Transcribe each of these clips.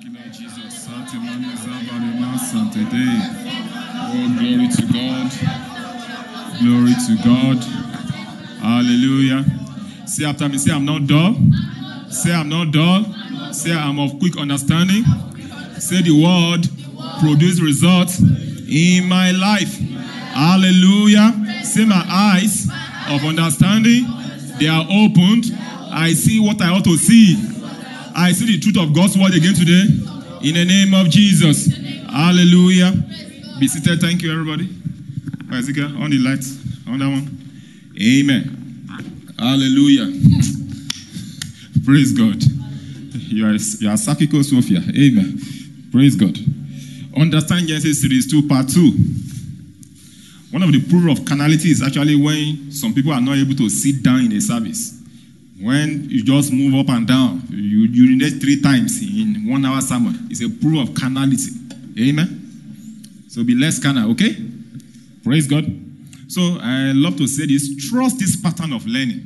Thank you, Lord Jesus. Oh, glory to God. Glory to God. Hallelujah. Say after me, say I'm not dull. Say I'm not dull. Say I'm of quick understanding. Say the word produce results in my life. Hallelujah. Say my eyes of understanding, they are opened. I see what I ought to see. I see the truth of God's word again today. In the name of Jesus. Hallelujah. Be seated. Thank you, everybody. Ezekiel, on the lights. On that one. Amen. Hallelujah. Praise God. You are Sakiko Sophia. Amen. Praise God. Understanding Genesis Series 2, Part 2. One of the proof of carnality is actually when some people are not able to sit down in a service. When you just move up and down, you urinate 3 times in 1 hour sermon. It's a proof of carnality. Amen. So be less carnal, okay? Praise God. So I love to say this. Trust this pattern of learning.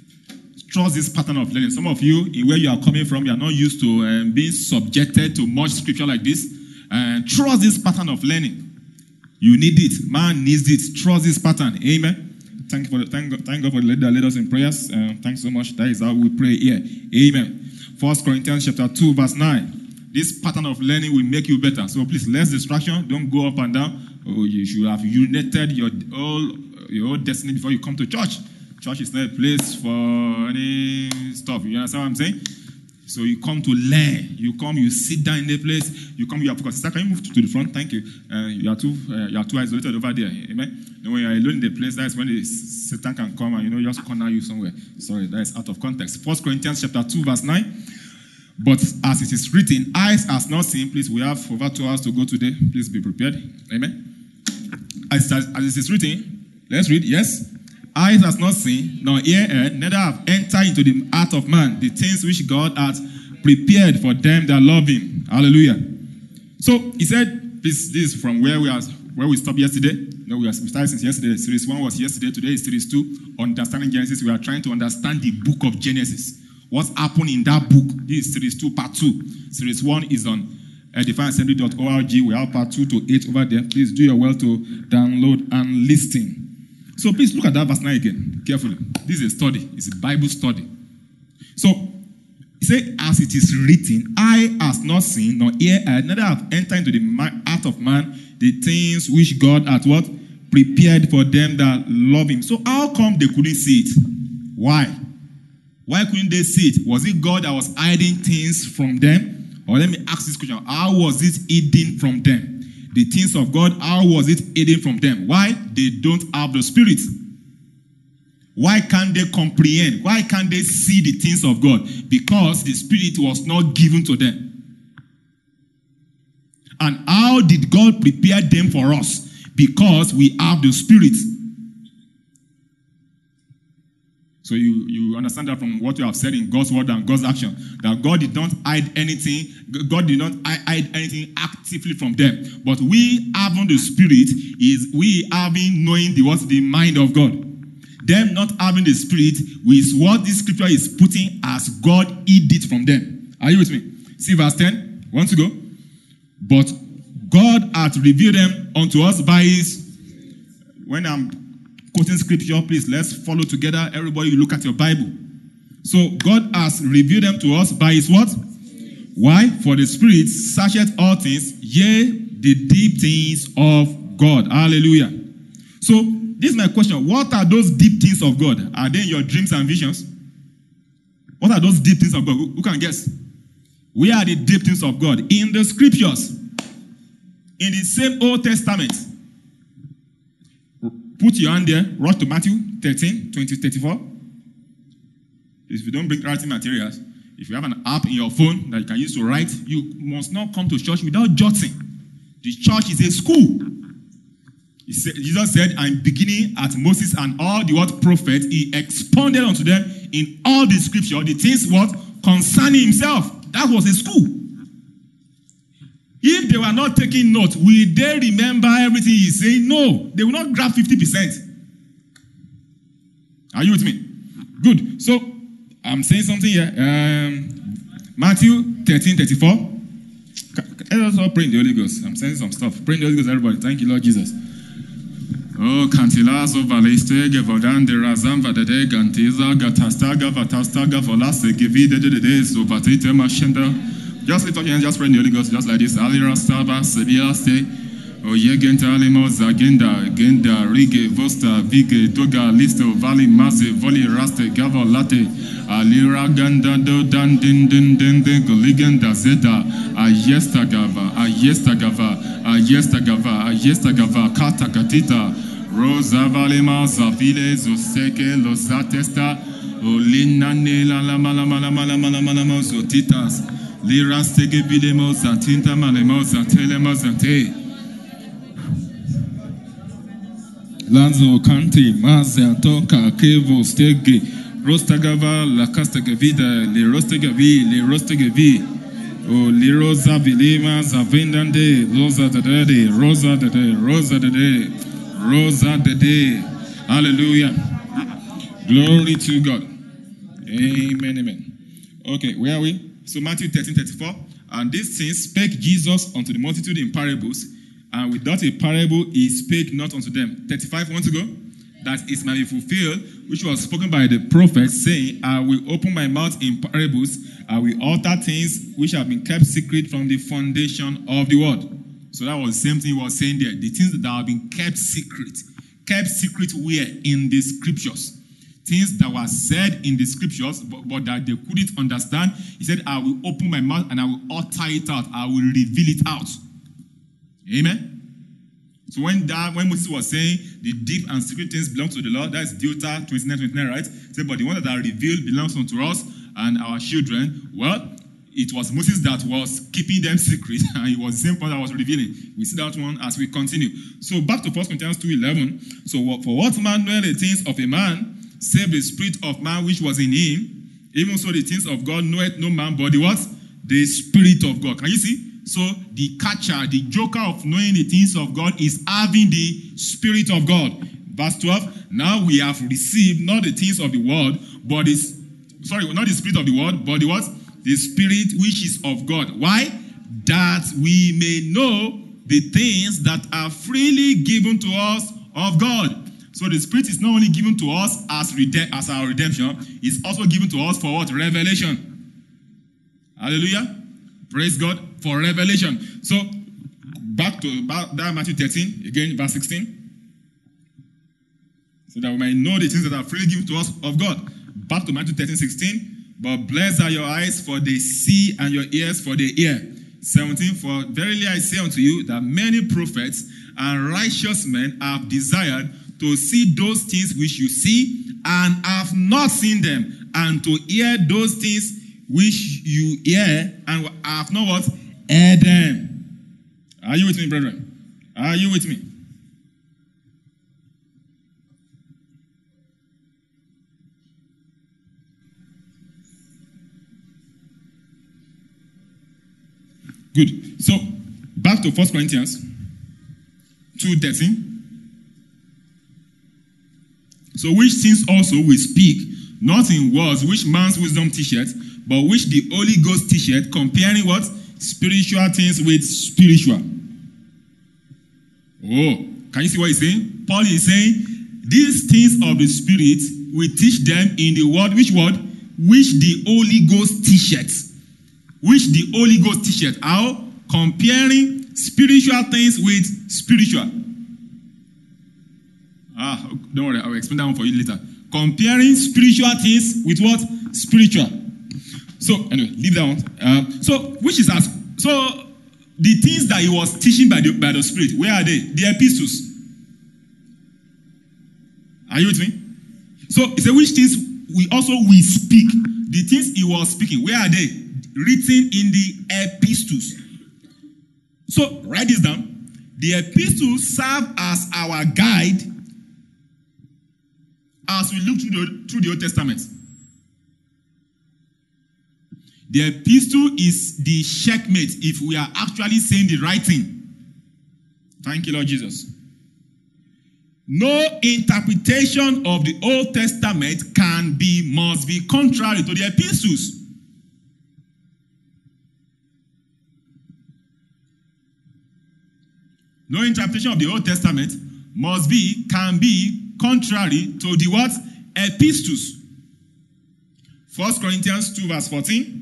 Trust this pattern of learning. Some of you, in where you are coming from, you are not used to being subjected to much scripture like this. Trust this pattern of learning. You need it. Man needs it. Trust this pattern. Amen. Thank God for the leader that led us in prayers. Thanks so much. That is how we pray here. Amen. 1 Corinthians chapter 2, verse 9. This pattern of learning will make you better. So please, less distraction. Don't go up and down. Oh, you should have united your whole destiny before you come to church. Church is not a place for any stuff. You understand what I'm saying? So you come to learn. You come, you sit down in the place. You come, you are focused. Sister, can you move to the front? Thank you. You are too isolated over there. Amen. And when you are alone in the place, that's when Satan can come and just corner you somewhere. Sorry, that is out of context. 1 Corinthians chapter 2, verse 9. But as it is written, eyes has not seen. Please, we have over 2 hours to go today. Please be prepared. Amen. As it is written, let's read. Yes. Eyes has not seen, nor ear heard, neither have entered into the heart of man the things which God hath prepared for them that love him. Hallelujah. So he said, this is from where we stopped yesterday. No, we started since yesterday. Series 1 was yesterday. Today is series 2. Understanding Genesis. We are trying to understand the book of Genesis. What's happened in that book? This is series 2, part 2. Series 1 is on defineassembly.org. We have part 2 to 8 over there. Please do your well to download and listen. So please look at that verse 9 again, carefully. This is a study. It's a Bible study. So, he said, as it is written, eye has not seen, nor ear heard, neither have entered into the heart of man the things which God hath what? Prepared for them that love him. So how come they couldn't see it? Why? Why couldn't they see it? Was it God that was hiding things from them? Or let me ask this question. How was it hidden from them? The things of God, how was it hidden from them? Why? They don't have the Spirit. Why can't they comprehend? Why can't they see the things of God? Because the Spirit was not given to them. And how did God prepare them for us? Because we have the Spirit. So you understand that from what you have said in God's word and God's action, that God did not hide anything. God did not hide anything actively from them. But we having the Spirit is we having knowing the mind of God. Them not having the Spirit is what this scripture is putting as God hid it from them. Are you with me? See verse 10. Want to go? But God hath revealed them unto us by his. When I'm quoting scripture, please, let's follow together. Everybody, you look at your Bible. So, God has revealed them to us by his what? Why? For the Spirit searcheth all things, yea, the deep things of God. Hallelujah. So, this is my question. What are those deep things of God? Are they in your dreams and visions? What are those deep things of God? Who can guess? Where are the deep things of God? In the scriptures. In the same Old Testament. Put your hand there. Rush to Matthew 13, 20, 34. If you don't bring writing materials, if you have an app in your phone that you can use to write, you must not come to church without jotting. The church is a school. Jesus said, I'm beginning at Moses and all the word prophets, he expounded unto them in all the scripture, the things what? Concerning himself. That was a school. If they were not taking notes, will they remember everything he's saying? No. They will not grab 50%. Are you with me? Good. So, I'm saying something here. Matthew 13:34. Let us all pray in the Holy Ghost. I'm saying some stuff. Pray in the Holy Ghost, everybody. Thank you, Lord Jesus. Oh, cantilazo valestege vodande razam vadede gantiza gatastaga vatastaga volase givide de so vatite machenda. Just lift up your hands, just pray in the Holy Ghost, just like this. Alira staba sebia ste. Oh, yegenta alimo zagenda genda rige vosta vige toga listo vali maze voli raste gavo late. Alira ganda do dan din din din din goliganda zeta. Ayesta gava kata katita rosa valema zavile zoseke los atesta olina nela la mala zotitas liras tege videmo zatinta malemo zatelemo zate lanzo kanti maze antoka kevo stege rostagava la castagavida le rostegavi Oh, Lirosa Vilima Zavindande, Rosa the Day, Rosa the Day, Rosa the Day, Rosa the Day. Hallelujah. Glory to God. Amen, amen. Okay, where are we? So Matthew 13:34. And these things spake Jesus unto the multitude in parables, and without a parable he spake not unto them. 35 months ago. That it might be fulfilled, which was spoken by the prophet, saying, I will open my mouth in parables, I will utter things which have been kept secret from the foundation of the world. So that was the same thing he was saying there. The things that have been kept secret. Kept secret where? In the scriptures. Things that were said in the scriptures, but that they couldn't understand. He said, I will open my mouth and I will utter it out. I will reveal it out. Amen? So when Moses was saying the deep and secret things belong to the Lord, that's Deuteronomy 29:29, right? Say, but the one that are revealed belongs unto us and our children. Well, it was Moses that was keeping them secret, and it was the same one that was revealing. We see that one as we continue. So back to 1 Corinthians 2:11. So for what man knoweth the things of a man, save the spirit of man which was in him, even so the things of God knoweth no man but the what? The Spirit of God. Can you see? So the catcher, the joker of knowing the things of God is having the Spirit of God. Verse 12, now we have received not the things of the world, but not the spirit of the world, but the what? The Spirit which is of God. Why? That we may know the things that are freely given to us of God. So the Spirit is not only given to us as our redemption, it's also given to us for what? Revelation. Hallelujah. Praise God for revelation. So, back to Matthew 13, again, verse 16. So that we might know the things that are freely given to us of God. Back to Matthew 13:16. But blessed are your eyes, for they see, and your ears, for they hear. 17. For verily I say unto you, that many prophets and righteous men have desired to see those things which you see, and have not seen them, and to hear those things which you hear, and have not what? Heard them. Are you with me, brethren? Are you with me? Good. So, back to 1 Corinthians 2:13. So, which things also we speak, not in words which man's wisdom teacheth, but which the Holy Ghost teacheth, comparing what? Spiritual things with spiritual. Oh, can you see what he's saying? Paul is saying, these things of the Spirit, we teach them in the word. Which word? Which the Holy Ghost teacheth. Which the Holy Ghost teacheth. How? Comparing spiritual things with spiritual. Don't worry, I will explain that one for you later. Comparing spiritual things with what? Spiritual. So, anyway, leave that one. So the things that he was teaching by the Spirit, where are they? The epistles. Are you with me? So, he said, which things we speak. The things he was speaking, where are they? Written in the epistles. So, write this down. The epistles serve as our guide as we look through the Old Testament. The epistle is the checkmate if we are actually saying the right thing. Thank you, Lord Jesus. No interpretation of the Old Testament must be contrary to the epistles. No interpretation of the Old Testament can be contrary to the what? Epistles. 1 Corinthians 2 verse 14.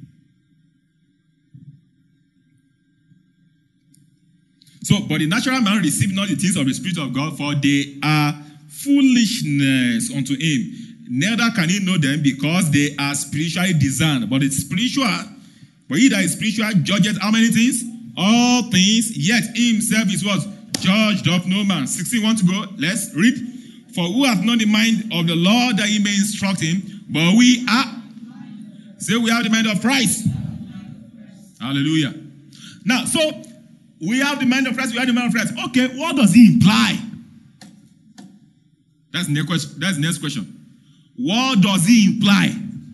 So, but the natural man received not the things of the Spirit of God, for they are foolishness unto him. Neither can he know them, because they are spiritually discerned. But it's spiritual. But he that is spiritual judgeth how many things? All things. Yet he himself is what? Judged of no man. 16, want to go? Let's read. For who hath not the mind of the Lord, that he may instruct him? But we are. Say we have the mind of Christ. Hallelujah. Now, so we have the mind of Christ. We have the mind of Christ. Okay, what does he imply? That's the next question. What does he imply?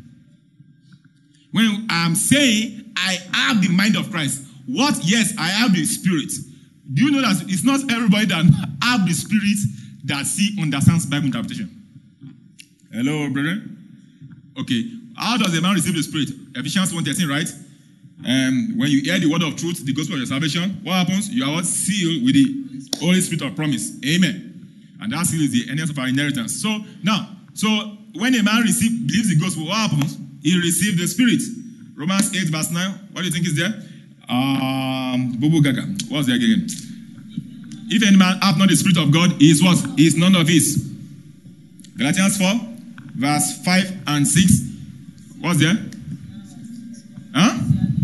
When I'm saying I have the mind of Christ, what? Yes, I have the Spirit. Do you know that it's not everybody that have the Spirit that understands Bible interpretation? Hello, brethren? Okay, how does a man receive the Spirit? Ephesians 1:13, right? When you hear the word of truth, the gospel of your salvation, what happens? You are sealed with the Holy Spirit of promise. Amen. And that seal is the earnest of our inheritance. So when a man believes the gospel, what happens? He receives the Spirit. Romans 8 verse 9. What do you think is there? Bubu Gaga. What's there again? If any man hath not the Spirit of God, he is what? He is none of his. Galatians 4 verse 5 and 6. What's there? Huh?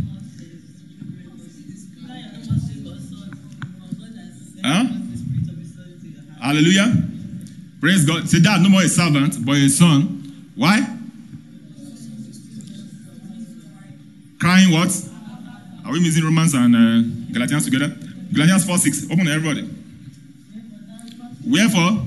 Huh? Hallelujah. Praise God. Say that no more a servant, but a son. Why? Crying what? Are we missing Romans and Galatians together? Galatians 4:6. Open to everybody. Wherefore,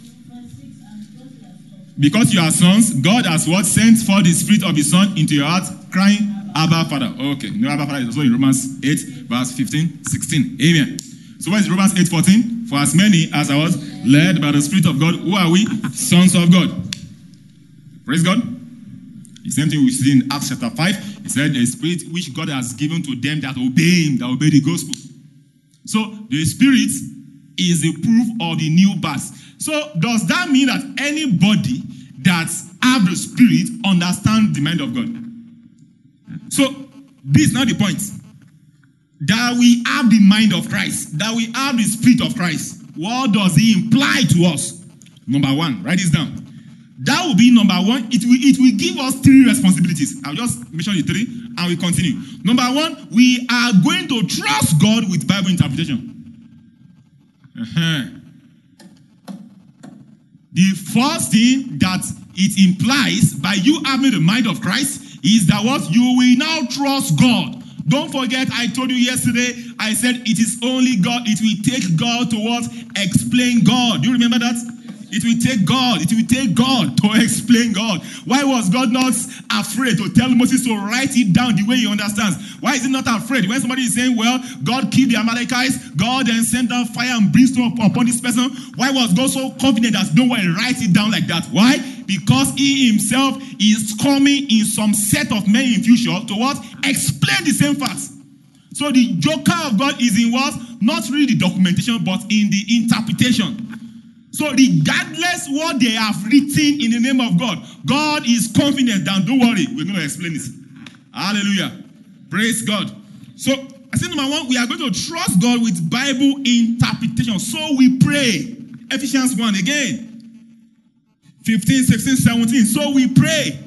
because you are sons, God has what? Sent forth the Spirit of his Son into your heart, crying, Abba, Father. Okay. No, Abba, Father is also in Romans 8, verse 15, 16. Amen. So what is Romans 8:14? For as many as I was led by the Spirit of God, who are we? Sons of God. Praise God. The same thing we see in Acts chapter 5. He said the Spirit which God has given to them that obey him, that obey the gospel. So the Spirit is the proof of the new birth. So does that mean that anybody that have the Spirit understands the mind of God? So this is not the point. That we have the mind of Christ, that we have the Spirit of Christ. What does he imply to us? Number one, write this down. That will be number one. It will give us three responsibilities. I'll just mention the three and we continue. Number one, we are going to trust God with Bible interpretation. The first thing that it implies by you having the mind of Christ is that what? You will now trust God. Don't forget, I told you yesterday, I said it is only God. It will take God to what? Explain God. Do you remember that? It will take God. It will take God to explain God. Why was God not afraid to tell Moses to write it down the way he understands? Why is he not afraid? When somebody is saying, well, God killed the Amalekites, God then sent down fire and brimstone upon this person, why was God so confident that no one write it down like that? Why? Because he himself is coming in some set of men in future to what? Explain the same facts. So the joker of God is in what? Not really the documentation, but in the interpretation. So regardless what they have written in the name of God, God is confident that don't worry, we're going to explain it. Hallelujah. Praise God. So I said number one, we are going to trust God with Bible interpretation. So we pray. Ephesians 1 again. 15, 16, 17. So we pray.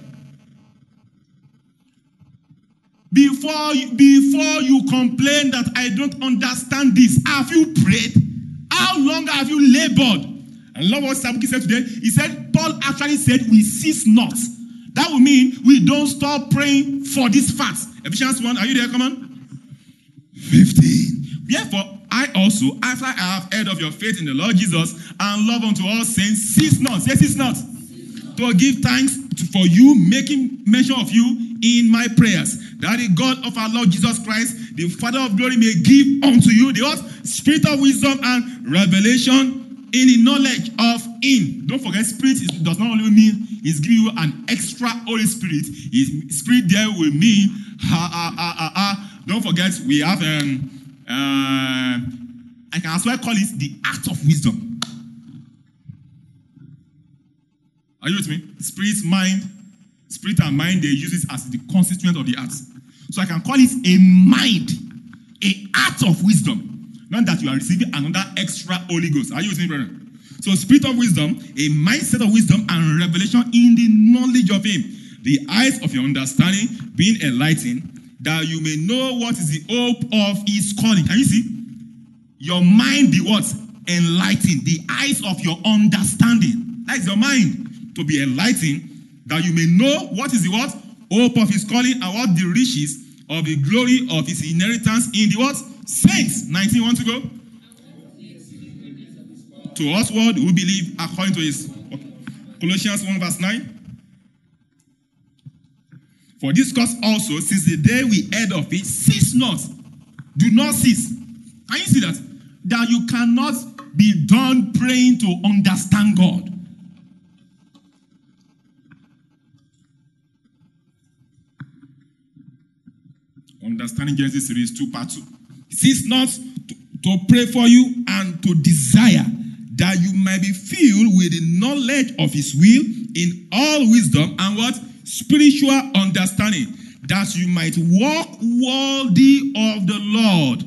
Before you complain that I don't understand this, have you prayed? How long have you labored? And love what Sabuki said today. He said, Paul actually said, we cease not. That would mean we don't stop praying for this fact. Ephesians 1, are you there? Come on. 15. Therefore, I also, after I have heard of your faith in the Lord Jesus and love unto all saints, cease not. Say, cease not. To give thanks for you, making mention of you in my prayers, that the God of our Lord Jesus Christ, the Father of glory, may give unto you the what? Spirit of wisdom and revelation in the knowledge of him. Don't forget, spirit does not only mean he's giving you an extra Holy Spirit. His spirit there will mean don't forget, we have I can as well call it the art of wisdom. Are you with me? Spirit and mind, they use it as the constituent of the art. So I can call it a mind, a art of wisdom. Not that you are receiving another extra Holy Ghost. Are you with me, brother? So spirit of wisdom, a mindset of wisdom and revelation in the knowledge of him. The eyes of your understanding being enlightened, that you may know what is the hope of his calling. Can you see? Your mind be what? Enlightened. The eyes of your understanding. That is your mind. To be enlightened, that you may know what is the what? Hope of his calling, and what the riches of the glory of his inheritance in the what? Saints. 19, want to go? To us what who believe according to his. Colossians 1 verse 9. For this cause also, since the day we heard of it, cease not. Do not cease. Can you see that? That you cannot be done praying to understand God. Understanding Genesis series 2 part 2. Cease not to pray for you and to desire that you might be filled with the knowledge of his will in all wisdom and what? Spiritual understanding, that you might walk worthy of the Lord.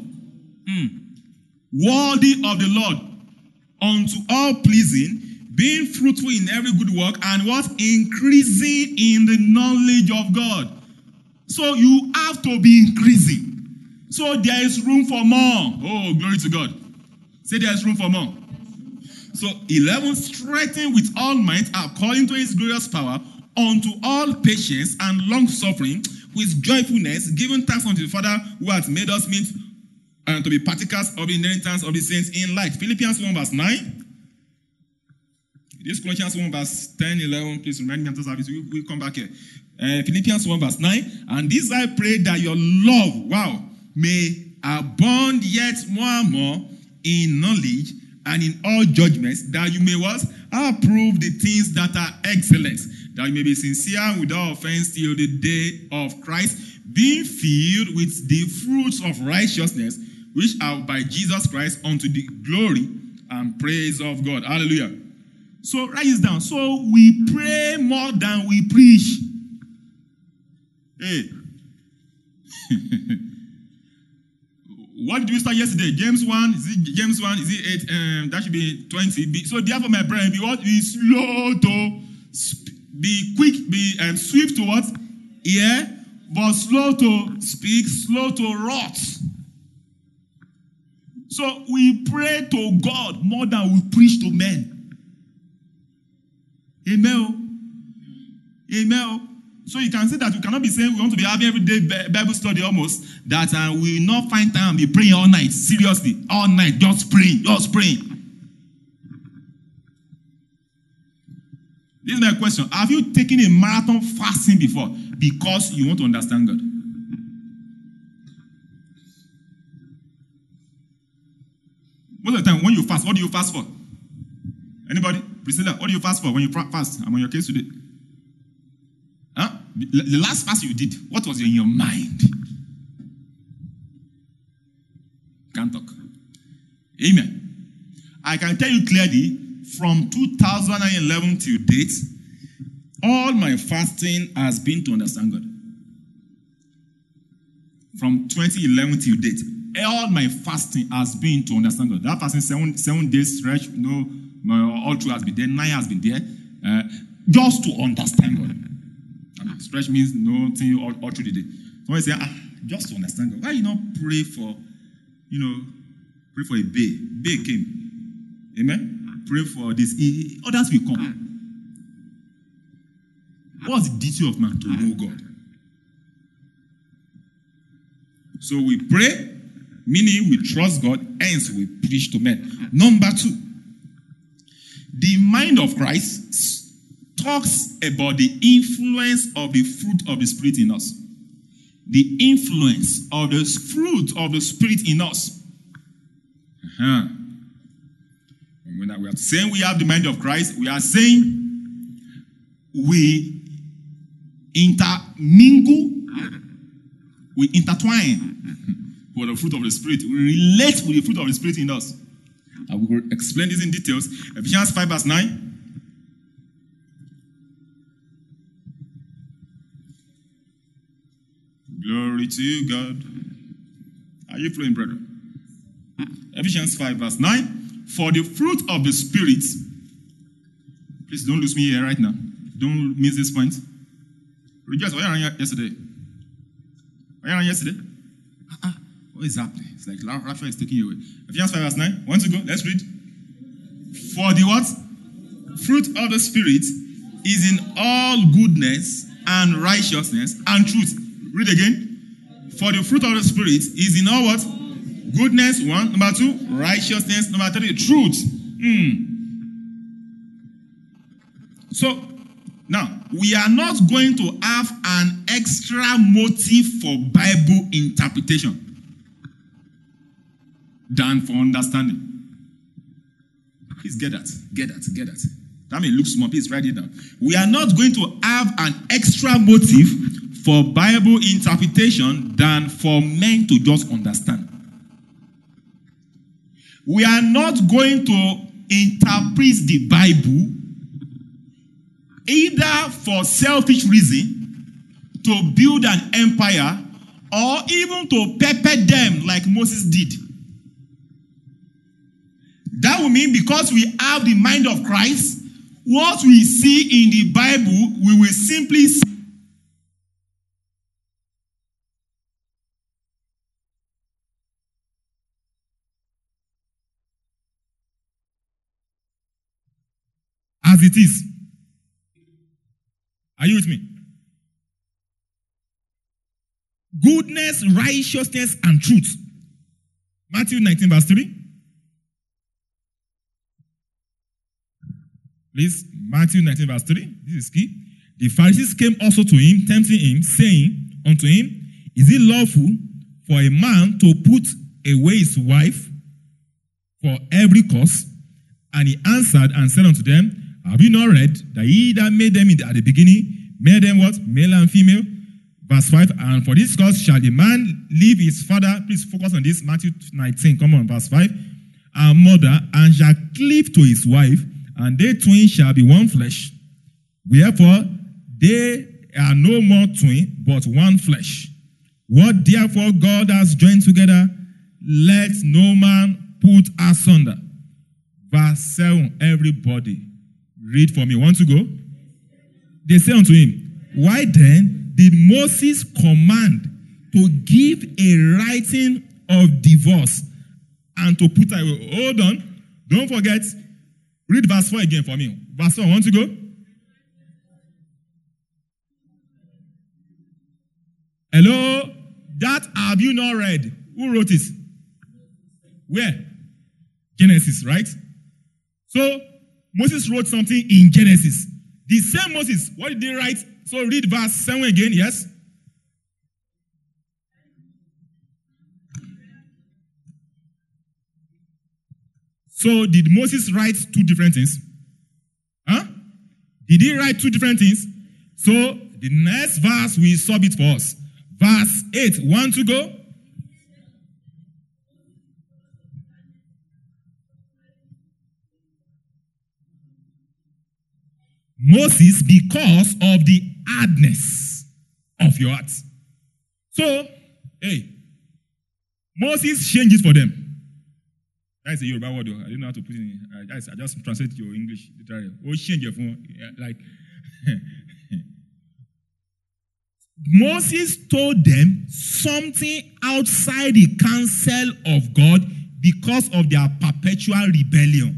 Worthy of the Lord, unto all pleasing, being fruitful in every good work, and what? Increasing in the knowledge of God. So you have to be increasing. So there is room for more. Oh, glory to God. Say there is room for more. So 11, strengthened with all might according to his glorious power, unto all patience and long suffering, with joyfulness, giving thanks unto the Father who has made us meet and to be partakers of the inheritance of the saints in light. Philippians 1 verse 9. This Colossians 1 verse 10, 11. Please remind me after service. We'll come back here. Philippians 1 verse 9. And this I pray, that your love, may abound yet more and more in knowledge and in all judgments, that you may what? Approve the things that are excellent, that you may be sincere without offense till the day of Christ, being filled with the fruits of righteousness, which are by Jesus Christ unto the glory and praise of God. Hallelujah. So write this down. So we pray more than we preach. Hey. What did we start yesterday? James 1, is it 8? That should be 20. So therefore, my brethren, be what? Be slow to be quick, be swift to what? Hear, but slow to speak, slow to wrath. So we pray to God more than we preach to men. Amen. Amen. So you can say that we cannot be saying we want to be having every day Bible study almost, that we will not find time to be praying all night. Seriously, all night, just praying. This is my question. Have you taken a marathon fasting before because you want to understand God? Most of the time, when you fast, what do you fast for? Anybody? Priscilla, what do you fast for when you fast? I'm on your case today. Huh? The last fast you did, what was in your mind? Can't talk. Amen. I can tell you clearly, from 2011 till date, all my fasting has been to understand God. From 2011 till date, all my fasting has been to understand God. That fasting, seven days stretch, all through has been there, 9 has been there, just to understand God. Stretch means nothing all through the day. Somebody say, just to understand God. Why you not pray for, pray for a bay? Bay came. Amen? Pray for this. Others will come. What's the duty of man? To know God. So we pray, meaning we trust God, hence we preach to men. Number 2, the mind of Christ talks about the influence of the fruit of the Spirit in us. The influence of the fruit of the Spirit in us. When we are saying we have the mind of Christ, we are saying we intermingle, we intertwine for the fruit of the Spirit. We relate with the fruit of the Spirit in us. I will explain this in details. Ephesians 5 verse 9. Glory to God. Are you flowing, brother? Ephesians 5 verse 9. For the fruit of the Spirit. Please don't lose me here right now. Don't miss this point. Rejoice. Were you around yesterday? Were you around yesterday? What is happening? It's like Raphael is taking you away. Ephesians 5 verse 9. Want to go? Let's read. For the what? Fruit of the Spirit is in all goodness and righteousness and truth. Read again. For the fruit of the Spirit is in all what? Goodness, 1. Number 2, righteousness. Number 3, truth. So, now, we are not going to have an extra motive for Bible interpretation than for understanding. Please get that. Get that. Get that. That may look small. Please write it down. We are not going to have an extra motive for Bible interpretation than for men to just understand. We are not going to interpret the Bible either for selfish reason, to build an empire, or even to pepper them like Moses did. That will mean because we have the mind of Christ, what we see in the Bible, we will simply see as it is. Are you with me? Goodness, righteousness, and truth. Matthew 19 verse 3. Please, Matthew 19 verse 3. This is key. The Pharisees came also to him, tempting him, saying unto him, Is it lawful for a man to put away his wife for every cause? And he answered and said unto them, Have you not read that he that made them at the beginning made them what? Male and female. Verse 5. And for this cause shall the man leave his father. Please focus on this. Matthew 19. Come on, verse 5. And mother, and shall cleave to his wife, and they twain shall be one flesh. Wherefore they are no more twain, but one flesh. What therefore God has joined together, let no man put asunder. Verse 7. Everybody, read for me. Want to go? They say unto him, Why then did Moses command to give a writing of divorce and to put away? Hold on. Don't forget. Read verse 4 again for me. Verse 4. Want to go? Hello? That have you not read? Who wrote it? Where? Genesis, right? So, Moses wrote something in Genesis. The same Moses, what did he write? So read verse 7 again, yes? So did Moses write two different things? Huh? Did he write two different things? So the next verse will sub it for us. Verse 8, 1 to go. Moses, because of the hardness of your heart. So, hey, Moses changed it for them. That's a Yoruba word, though. I didn't know how to put it in. I just translate your English literally. Oh, change your phone. Like, Moses told them something outside the counsel of God because of their perpetual rebellion.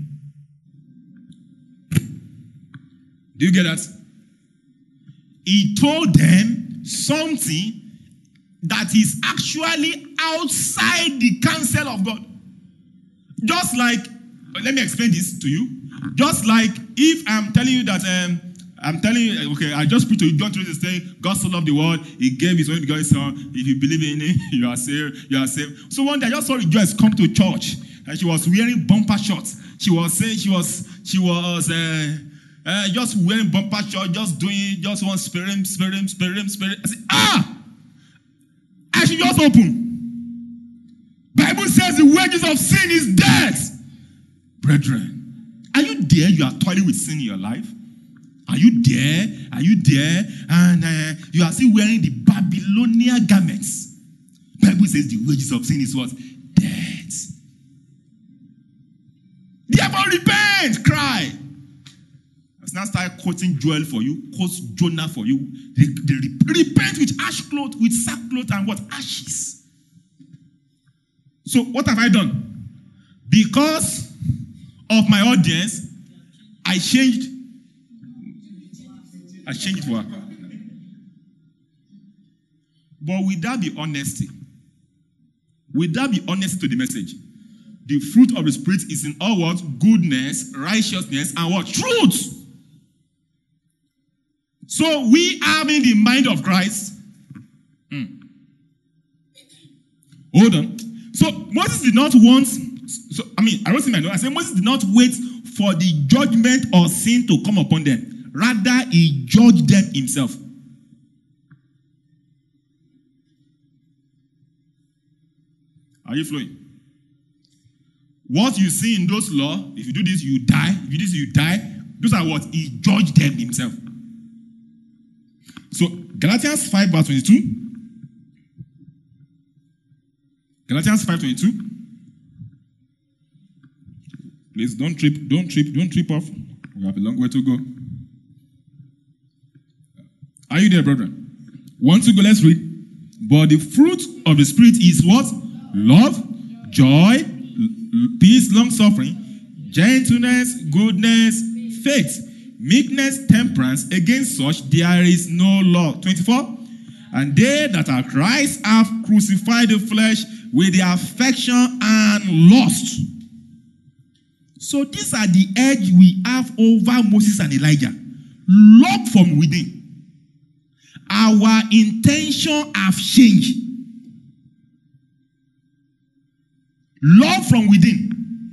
Do you get that? He told them something that is actually outside the counsel of God. Just like, let me explain this to you. Just like if I'm telling you that, okay, I just put to you, John 3 is saying, God so loved the world, he gave his only begotten son. If you believe in him, you are saved, you are saved. So one day I just saw Rejoice come to church, and she was wearing bumper shorts. She was saying just wearing bumper shorts, just one spirit. I said, I should just open. Bible says the wages of sin is death. Brethren, are you there? You are toiling with sin in your life? Are you there? Are you there? And you are still wearing the Babylonian garments. Bible says the wages of sin is what? Death. Therefore repent, cry. Let's now start quoting Joel for you, quotes Jonah for you. They repent with ash cloth, with sackcloth and what? Ashes. So what have I done? Because of my audience, I changed for her. But would that be honesty? Would that be honesty to the message? The fruit of the Spirit is in all what? Goodness, righteousness, and what? Truth. So we are in the mind of Christ. Hold on. So Moses did not want, I wrote in my note, I said Moses did not wait for the judgment of sin to come upon them. Rather, he judged them himself. Are you flowing? What you see in those laws, if you do this, you die. If you do this, you die. Those are what? He judged them himself. So, Galatians 5 verse 22. Galatians 5:22. Please don't trip off. We have a long way to go. Are you there, brethren? 1, 2, go, let's read. But the fruit of the Spirit is what? Love, joy, peace, long-suffering, gentleness, goodness, faith, meekness, temperance. Against such there is no law. 24. And they that are Christ have crucified the flesh with their affection and lust. So these are the edge we have over Moses and Elijah. Love from within. Our intention have changed. Love from within.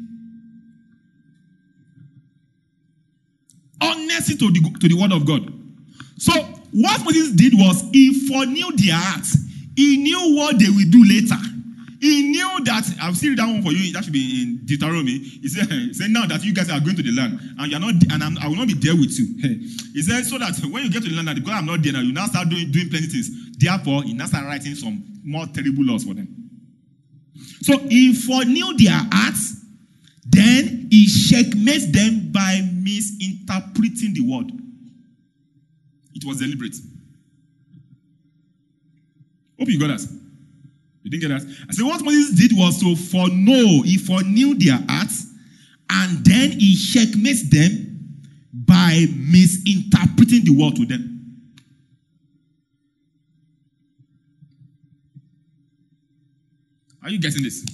Honesty to the word of God. So what Moses did was he foreknew their hearts. He knew what they will do later. He knew that, I'll see that one for you, that should be in Deuteronomy. He said, now that you guys are going to the land, and you're not, and I will not be there with you. He said, so that when you get to the land, that because I'm not there now, you now start doing plenty things. Therefore, he now start writing some more terrible laws for them. So he foreknew their hearts, then he checkmates them by misinterpreting the word. It was deliberate. Hope you got that. You didn't get that? I said what Moses did was to foreknow. He foreknew their hearts, and then he checkmates them by misinterpreting the word to them. Are you getting this?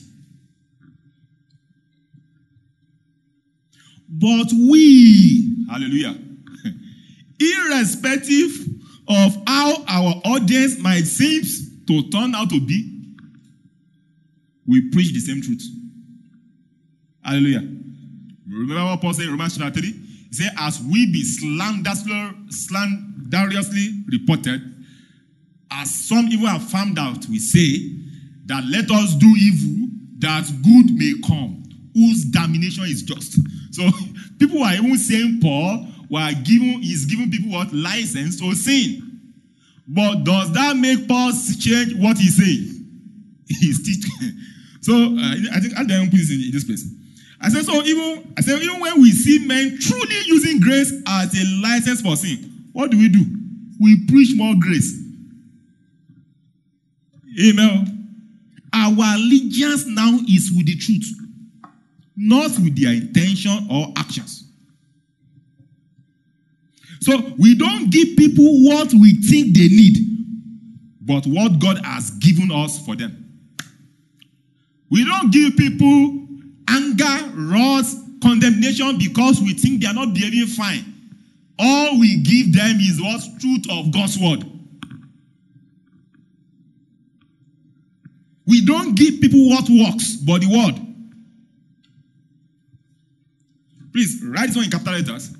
But we, hallelujah, irrespective of how our audience might seem to turn out to be, we preach the same truth. Hallelujah. Remember what Paul said in Romans chapter 3? He said, as we be slanderously reported, as some even have found out, we say, that let us do evil, that good may come, whose damnation is just. So people are even saying Paul is giving people what? License to sin. But does that make Paul change what he's saying? He's teaching. So I think I'll put this in this place. I said even when we see men truly using grace as a license for sin, what do? We preach more grace. Amen. Our allegiance now is with the truth, not with their intention or actions. So we don't give people what we think they need, but what God has given us for them. We don't give people anger, wrath, condemnation because we think they are not behaving fine. All we give them is what's truth of God's word. We don't give people what works, but the word. Please write this one in capital letters.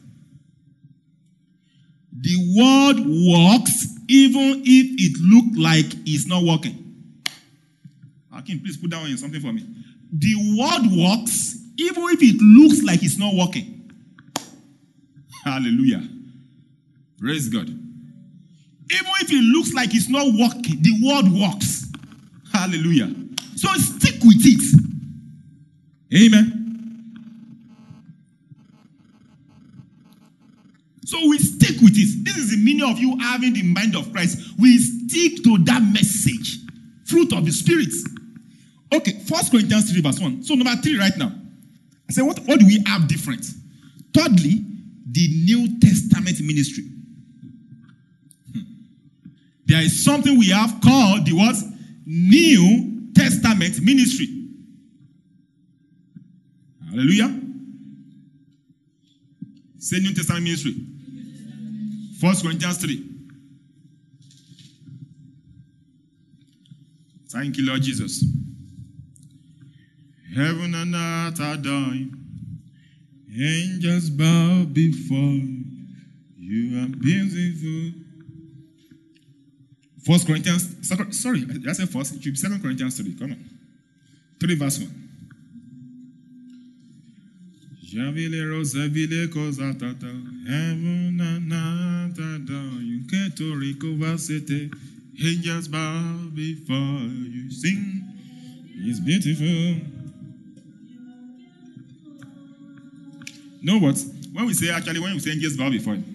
The word works even if it looks like it's not working. Akin, please put down something for me. The word works even if it looks like it's not working. Hallelujah. Praise God. Even if it looks like it's not working, the word works. Hallelujah. So stick with it. Amen. So we stick with it. This is the meaning of you having the mind of Christ. We stick to that message. Fruit of the Spirit. Okay, 1 Corinthians 3 verse 1. So number 3 right now. I said, what do we have different? Thirdly, the New Testament ministry. There is something we have called the what? New Testament ministry. Hallelujah. Say New Testament ministry. 1 Corinthians 3. Thank you, Lord Jesus. Heaven and earth adore you. Angels bow before you. You are beautiful. 1 Corinthians, sorry, I said first. It should be 2 Corinthians 3. Come on. 3 verse 1. Heaven and earth adore you. Angels bow before you. Sing. It's beautiful. Know what? When we say angels bow before you.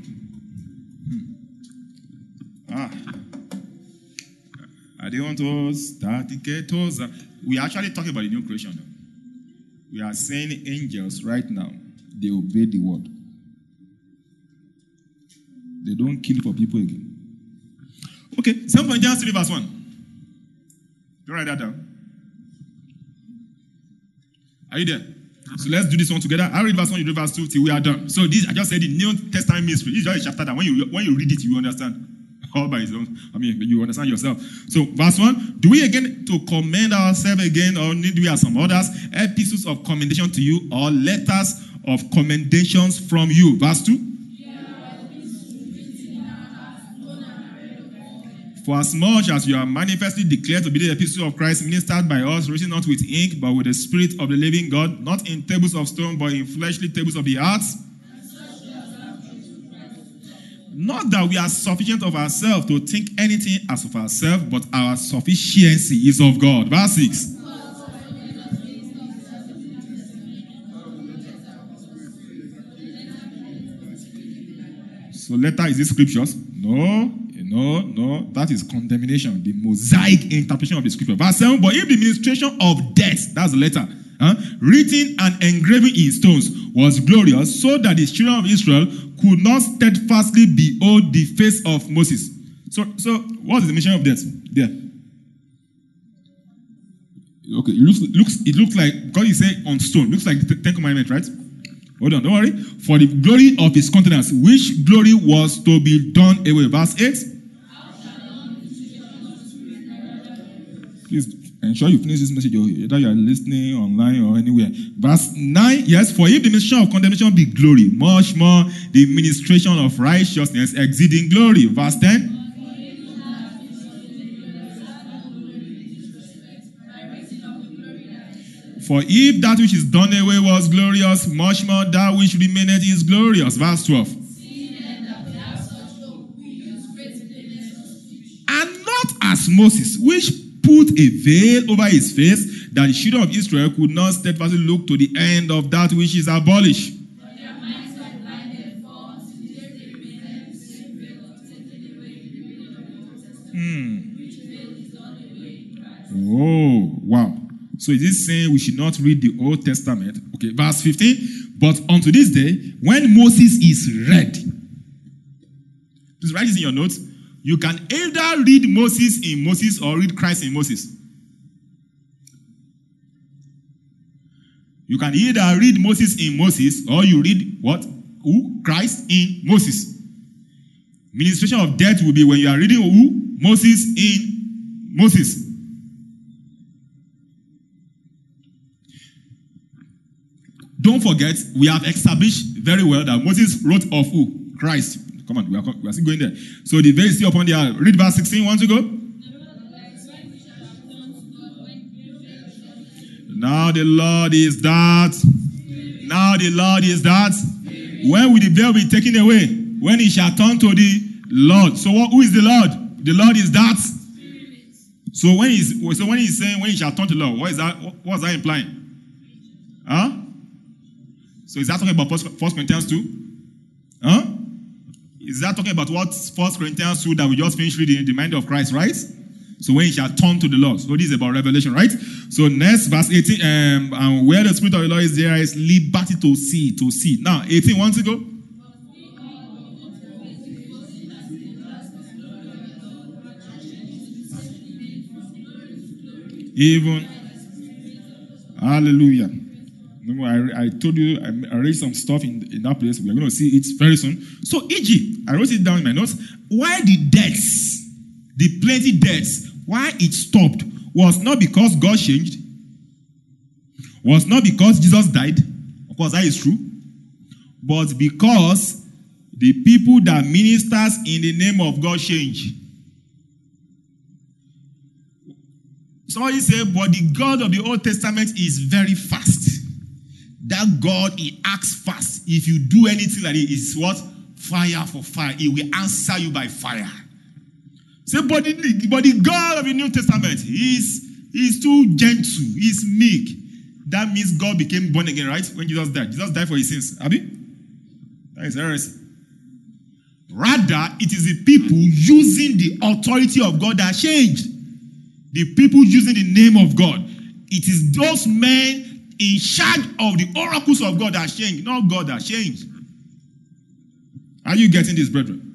I don't want to start to get us. We are actually talking about the new creation now. We are saying angels right now, they obey the word. They don't kill for people again. Okay, 2 Corinthians 3 verse 1. Don't write that down. Are you there? So let's do this one together. I read verse 1, you read verse 2 till we are done. So this, I just said the New Testament ministry. This is just a chapter that when you read it, you understand. All by his own. You understand yourself. So, verse 1, do we again to commend ourselves again, or need we as some others, epistles of commendation to you, or letters of commendations from you? Verse 2. For as much as you are manifestly declared to be the epistle of Christ, ministered by us, written not with ink, but with the Spirit of the living God, not in tables of stone, but in fleshly tables of the heart. Not that we are sufficient of ourselves to think anything as of ourselves, but our sufficiency is of God. Verse 6. So letter is this scriptures? No. That is condemnation. The Mosaic interpretation of the scripture. Verse 7. But if the ministration of death, that's the letter, written and engraven in stones, was glorious, so that the children of Israel could not steadfastly behold the face of Moses. So what is the mission of death? There. Okay, it looks like, because you say on stone, looks like the Ten Commandments, right? Hold on, don't worry. For the glory of his countenance, which glory was to be done away. Verse 8. Please ensure you finish this message, either you are listening online or anywhere. Verse 9, yes, for if the ministration of condemnation be glory, much more the ministration of righteousness exceeding glory. Verse 10. For if that which is done away was glorious, much more that which remaineth is glorious. Verse 12. And not as Moses, which put a veil over his face, that the children of Israel could not steadfastly look to the end of that which is abolished. Oh, wow. So is this saying we should not read the Old Testament? Okay, verse 15. But unto this day, when Moses is read, please write this in your notes. You can either read Moses in Moses or read Christ in Moses. You can either read Moses in Moses or you read what? Who? Christ in Moses. Ministration of death will be when you are reading who? Moses in Moses. Don't forget, we have established very well that Moses wrote of who? Christ. Come on, we are still going there. So the veil upon the earth. Read verse 16. Want to go? Now the Lord is that. Now the Lord is that. When will the veil be taken away? When he shall turn to the Lord. So who is the Lord? The Lord is that. So when he's saying when he shall turn to the Lord, what is that? What's that implying? Huh? So is that talking about 1 Corinthians 2? Huh? Is that talking about what 1 Corinthians 2 that we just finished reading, the mind of Christ, right? So when he shall turn to the Lord. So this is about revelation, right? So next, verse 18, and where the Spirit of the Lord is, there is liberty to see, to see. Now, 18, wants to go? Even, hallelujah. I told you, I read some stuff in that place. We're going to see it very soon. So Egypt, I wrote it down in my notes. Why the deaths, the plenty deaths, why it stopped was not because God changed, was not because Jesus died, of course that is true, but because the people that ministers in the name of God change. Somebody say, but the God of the Old Testament is very fast. That God, he acts fast. If you do anything like it, it's what? Fire for fire. He will answer you by fire. Say, but the God of the New Testament, he's too gentle. He's meek. That means God became born again, right? When Jesus died. Jesus died for his sins. Abi? That is heresy. Rather, it is the people using the authority of God that changed. The people using the name of God. It is those men in charge of the oracles of God that changed, not God that changed. Are you getting this, brethren?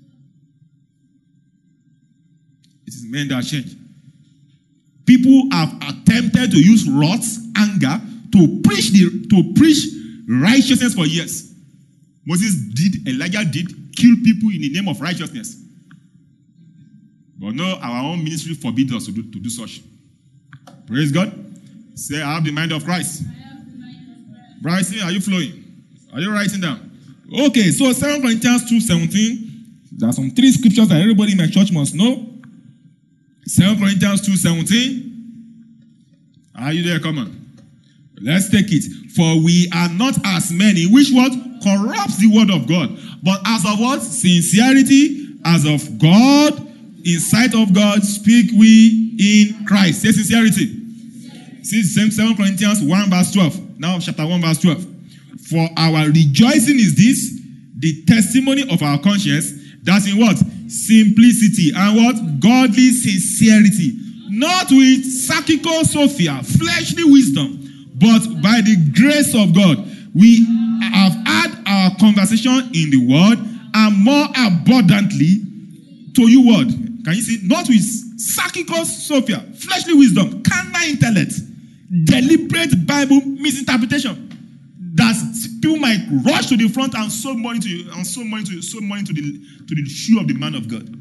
It is men that change. People have attempted to use wrath, anger, to preach righteousness for years. Moses did, Elijah did, kill people in the name of righteousness. But no, our own ministry forbids us to do such. Praise God. Say, I have the mind of Christ. Bryson, are you flowing? Are you writing down? Okay, so 2 Corinthians 2:17. There are some 3 scriptures that everybody in my church must know. 2 Corinthians 2:17. Are you there? Come on. Let's take it. For we are not as many, which what? Corrupts the word of God. But as of what? Sincerity, as of God, in sight of God, speak we in Christ. Say sincerity. See, 2 Corinthians 1 verse 12. Now chapter 1 verse 12. For our rejoicing is this, the testimony of our conscience, that's in what? Simplicity and what? Godly sincerity. Not with Psychical Sophia, fleshly wisdom, but by the grace of God. We have had our conversation in the word and more abundantly to you word. Can you see? Not with Psychical Sophia, fleshly wisdom, carnal intellect, deliberate Bible misinterpretation. That people might rush to the front and sow money to you, and sow money to the shoe of the man of God.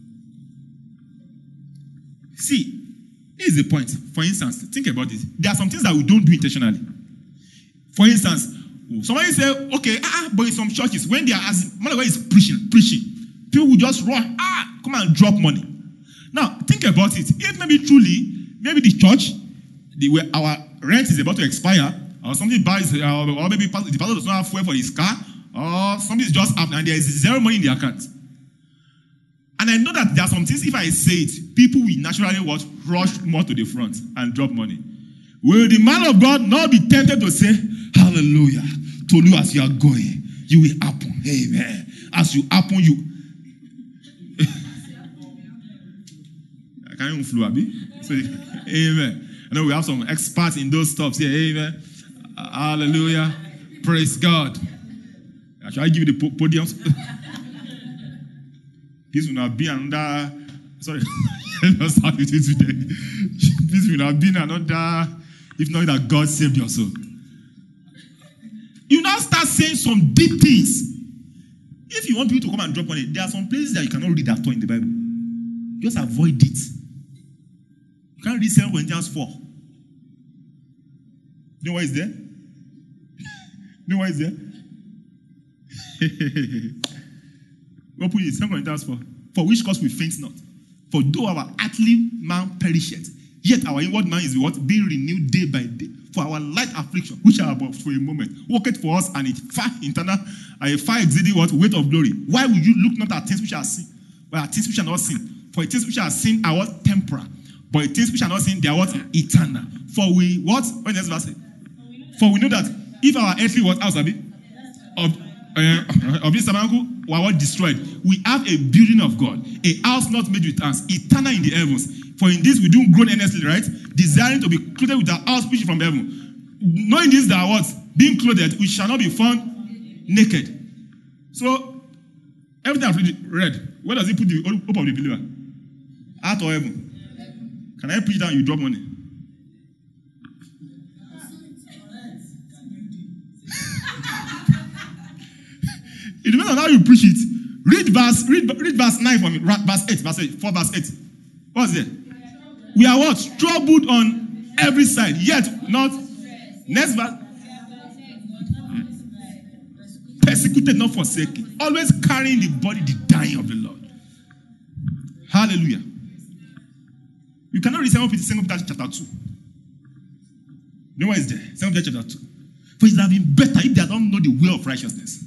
See, here's the point. For instance, think about it. There are some things that we don't do intentionally. For instance, somebody say, okay, but in some churches, when they are as man of God is preaching, people will just run, come and drop money. Now, think about it. If maybe the church, our rent is about to expire, or something bad is, or maybe the pastor does not have fuel for his car, or something is just happening and there is zero money in the account. And I know that there are some things, if I say it, people will naturally rush more to the front and drop money. Will the man of God not be tempted to say, hallelujah, to you as you are going, you will happen. Amen. As you happen, you. I can't even flow, Abi. So, amen. I know we have some experts in those stuffs here. Amen. Hallelujah. Praise God. Shall I give you the podium? This will not be another. Sorry. Let's start with it today. This will not be another. If not that God saved your soul. You now start saying some deep things. If you want people to come and drop on it, there are some places that you cannot read at all in the Bible. Just avoid it. You can't read 2 Corinthians 4. You know why it's there? You know why it's there? Open it, 2 Corinthians 4. For which cause we faint not. For though our earthly man perisheth, yet our inward man is what? Being renewed day by day. for our light affliction, which are about for a moment, worketh for us and it far internal, and a far exceeding what weight of glory. Why would you look not at things which are seen, but at things which are not seen? For things which are seen are what? Temporal. But things which are not seen, they are what? Eternal. For we what? When does verse say? For we know that if our earthly what house of this tabernacle were what destroyed, we have a building of God, a house not made with hands, eternal in the heavens. For in this we do groan earnestly, right? Desiring to be clothed with our house which is from heaven. Knowing this, that what? Being clothed, we shall not be found naked. So, everything I've read, where does it put the hope of the believer? Earth or heaven? Can I preach that you drop money? It depends on how you preach it. Read verse 9 for me. Verse 8, 4 verse 8. What's there? We are what? Troubled on every side, yet not. Next verse. Persecuted, not forsaken. Always carrying the body, the dying of the Lord. Hallelujah. You cannot read 2 Peter chapter 2. No one is there. 2 Peter chapter 2. For it would have been better if they don't know the way of righteousness.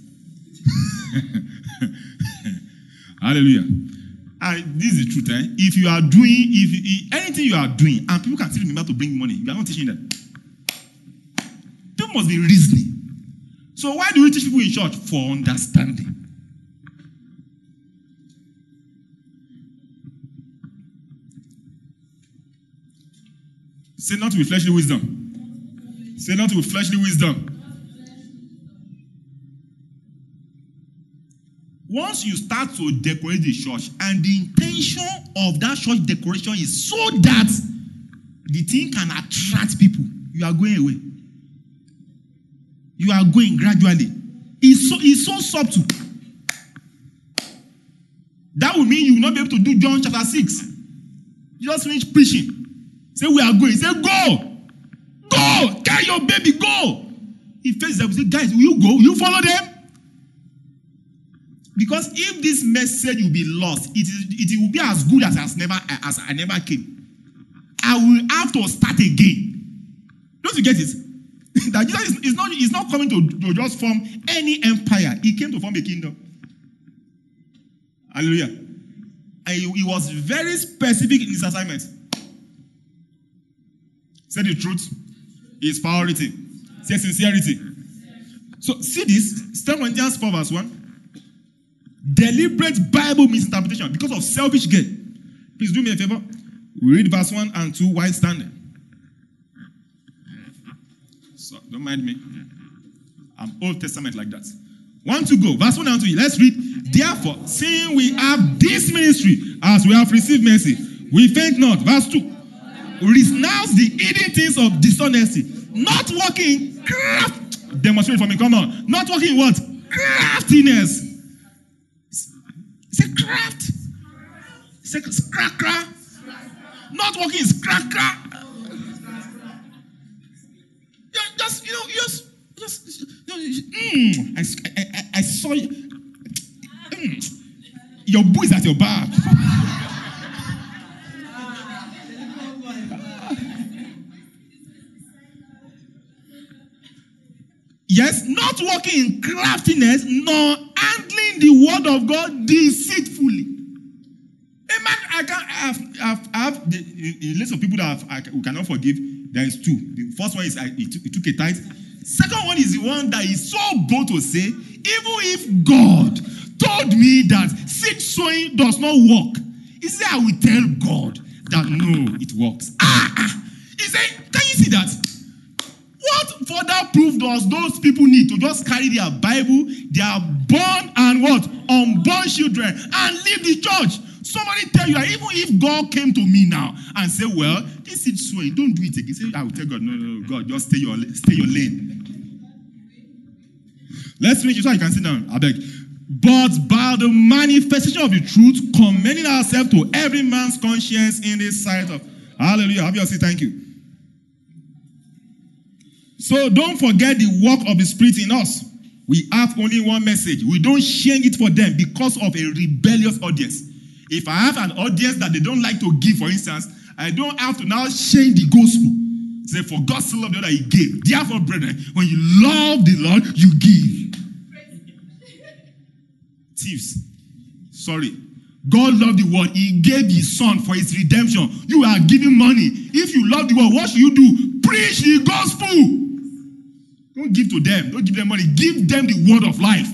Hallelujah. And this is the truth. If you are doing, if anything you are doing, and people can still remember to bring money, you are not teaching them. People must be reasoning. So why do we teach people in church? For understanding. Say not with fleshly wisdom. Say not with fleshly wisdom. Once you start to decorate the church, and the intention of that church decoration is so that the thing can attract people, you are going away. You are going gradually. It's so subtle. That will mean you will not be able to do John chapter 6. You just finish preaching. Say, we are going. Say, go. Go. Carry your baby. Go. He faces them. Say, guys, will you go? Will you follow them? Because if this message will be lost, it will be as good as I never came. I will have to start again. Don't you get it? That Jesus is not coming to just form any empire. He came to form a kingdom. Hallelujah. And he was very specific in his assignment. Say the truth is priority. Say sincerity. So see this, 2 Corinthians 4 verse 1. Deliberate Bible misinterpretation because of selfish gain. Please do me a favor. We read verse 1 and 2 while standing. So don't mind me. I'm Old Testament like that. 1 to go. Verse 1 and 2. Let's read. Therefore, seeing we have this ministry, as we have received mercy, we faint not. Verse 2. Renounce the hidden things of dishonesty. Not walking in craft. Demonstrate for me. Come on. Not walking in what? Craftiness. Say craft. Say scracra. Not walking in scracra. I saw you. Your boo is at your back. Yes, not walking in craftiness, nor handling the word of God deceitfully. I have the list of people that we cannot forgive. There is two. The first one is he took a tithe. Second one is the one that is so bold to say, even if God told me that seed sowing does not work, he said, I will tell God that no, it works. He said, can you see that? What further proof does those people need to just carry their Bible, their born and what? Unborn children and leave the church? Somebody tell you that even if God came to me now and say, well, this is sowing, don't do it again. Say, I will tell God, no, God, just stay your lane. Let's finish so I can sit down. I beg. But by the manifestation of the truth, commending ourselves to every man's conscience in the sight of. Hallelujah. Have your seat. Thank you. So don't forget the work of the Spirit in us. We have only one message. We don't change it for them because of a rebellious audience. If I have an audience that they don't like to give, for instance, I don't have to now change the gospel. Say, for God so loved the world that he gave. Therefore, brethren, when you love the Lord, you give. Thieves. Sorry. God loved the world. He gave his son for his redemption. You are giving money. If you love the world, what should you do? Preach the gospel. Don't give to them. Don't give them money. Give them the word of life.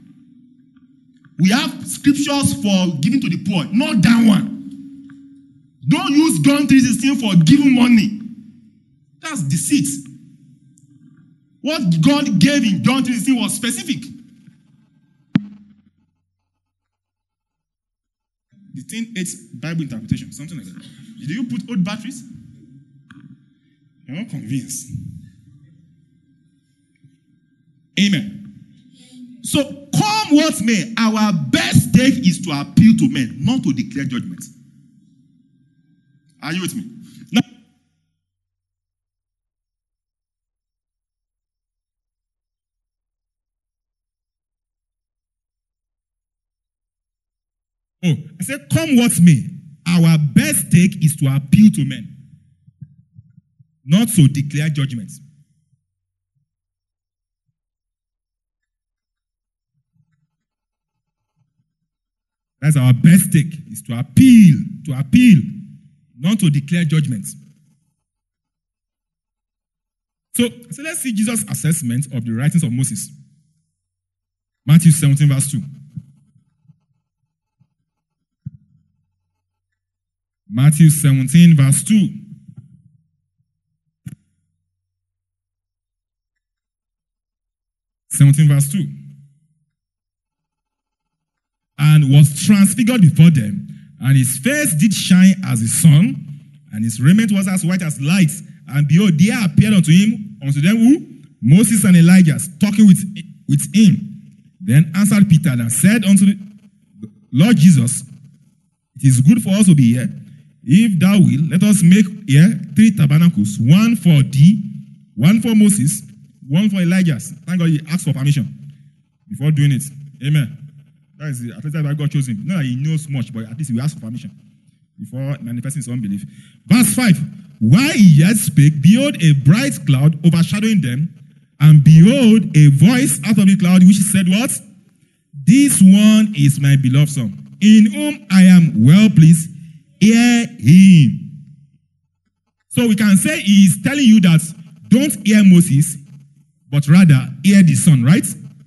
We have scriptures for giving to the poor. Not that one. Don't use John 3:16 for giving money. That's deceit. What God gave in John 3:16 was specific. The thing hates Bible interpretation, something like that. Do you put old batteries? I'm not convinced. Amen. So, come what may, our best take is to appeal to men, not to declare judgment. Are you with me? Now, I said, come what may, our best take is to appeal to men, not to declare judgment. That's our best take, is to appeal, not to declare judgment. So let's see Jesus' assessment of the writings of Moses. Matthew 17, verse 2. Matthew 17, verse 2. Verse 2. And was transfigured before them, and his face did shine as the sun, and his raiment was as white as light. And behold, there appeared unto them who? Moses and Elijah, talking with him. Then answered Peter and said unto the Lord Jesus, it is good for us to be here. If thou wilt, let us make here 3 tabernacles, one for thee, one for Moses, one for Elijah. Thank God he asked for permission before doing it. Amen. That is at least that God chose him. Not that he knows much, but at least he asked for permission before manifesting his unbelief. Verse 5. While he yet spake, behold, a bright cloud overshadowing them, and behold, a voice out of the cloud which said, what? This one is my beloved son, in whom I am well pleased. Hear him. So we can say he is telling you that don't hear Moses, but rather hear the son, right?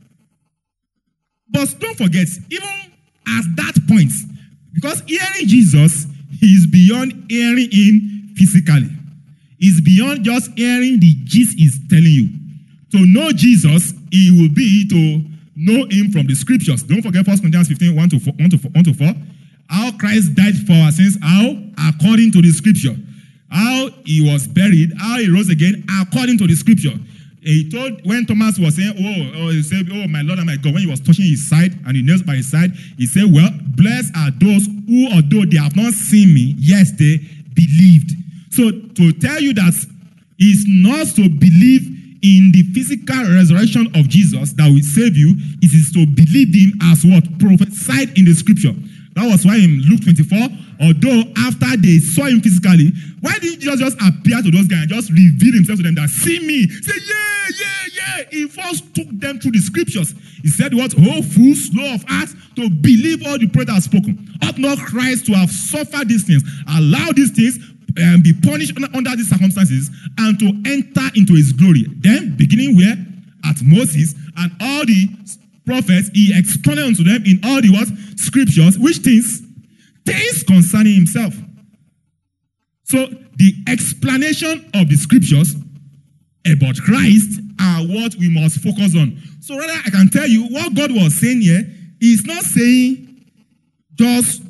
But don't forget, even at that point, because hearing Jesus is beyond hearing him physically. It's beyond just hearing the gist he's telling you. To know Jesus, it will be to know him from the scriptures. Don't forget 1 Corinthians 15, 1 to 4. How Christ died for our sins, how? According to the scripture. How he was buried, how he rose again, according to the scripture. He told, when Thomas was saying, he said, oh, my Lord and my God, when he was touching his side and he knelt by his side, he said, well, blessed are those who, although they have not seen me, yes, they believed. So to tell you that it's not to believe in the physical resurrection of Jesus that will save you, it is to believe him as what? Prophesied in the scripture. That was why in Luke 24, although after they saw him physically, why didn't Jesus just appear to those guys and just reveal himself to them that see me? Say, yeah. He first took them through the scriptures. He said, what? Oh, fools, slow of heart, to believe all the prophet has spoken. Ought not Christ to have suffered these things, allow these things, be punished under these circumstances, and to enter into his glory. Then, beginning where? At Moses and all the prophets, he expounded unto them in all the what? Scriptures, which things? Things concerning himself. So, the explanation of the scriptures about Christ are what we must focus on. So, rather, I can tell you what God was saying here. He's not saying just...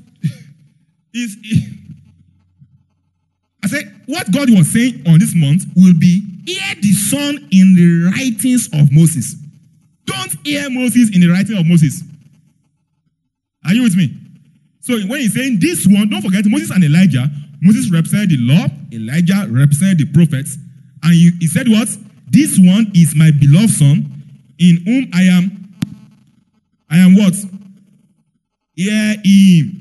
I said, what God was saying on this month will be, hear the Son in the writings of Moses. Don't hear Moses in the writing of Moses. Are you with me? So when he's saying this one, don't forget Moses and Elijah. Moses represented the law, Elijah represented the prophets. And he said what? This one is my beloved son, in whom I am what? Hear him.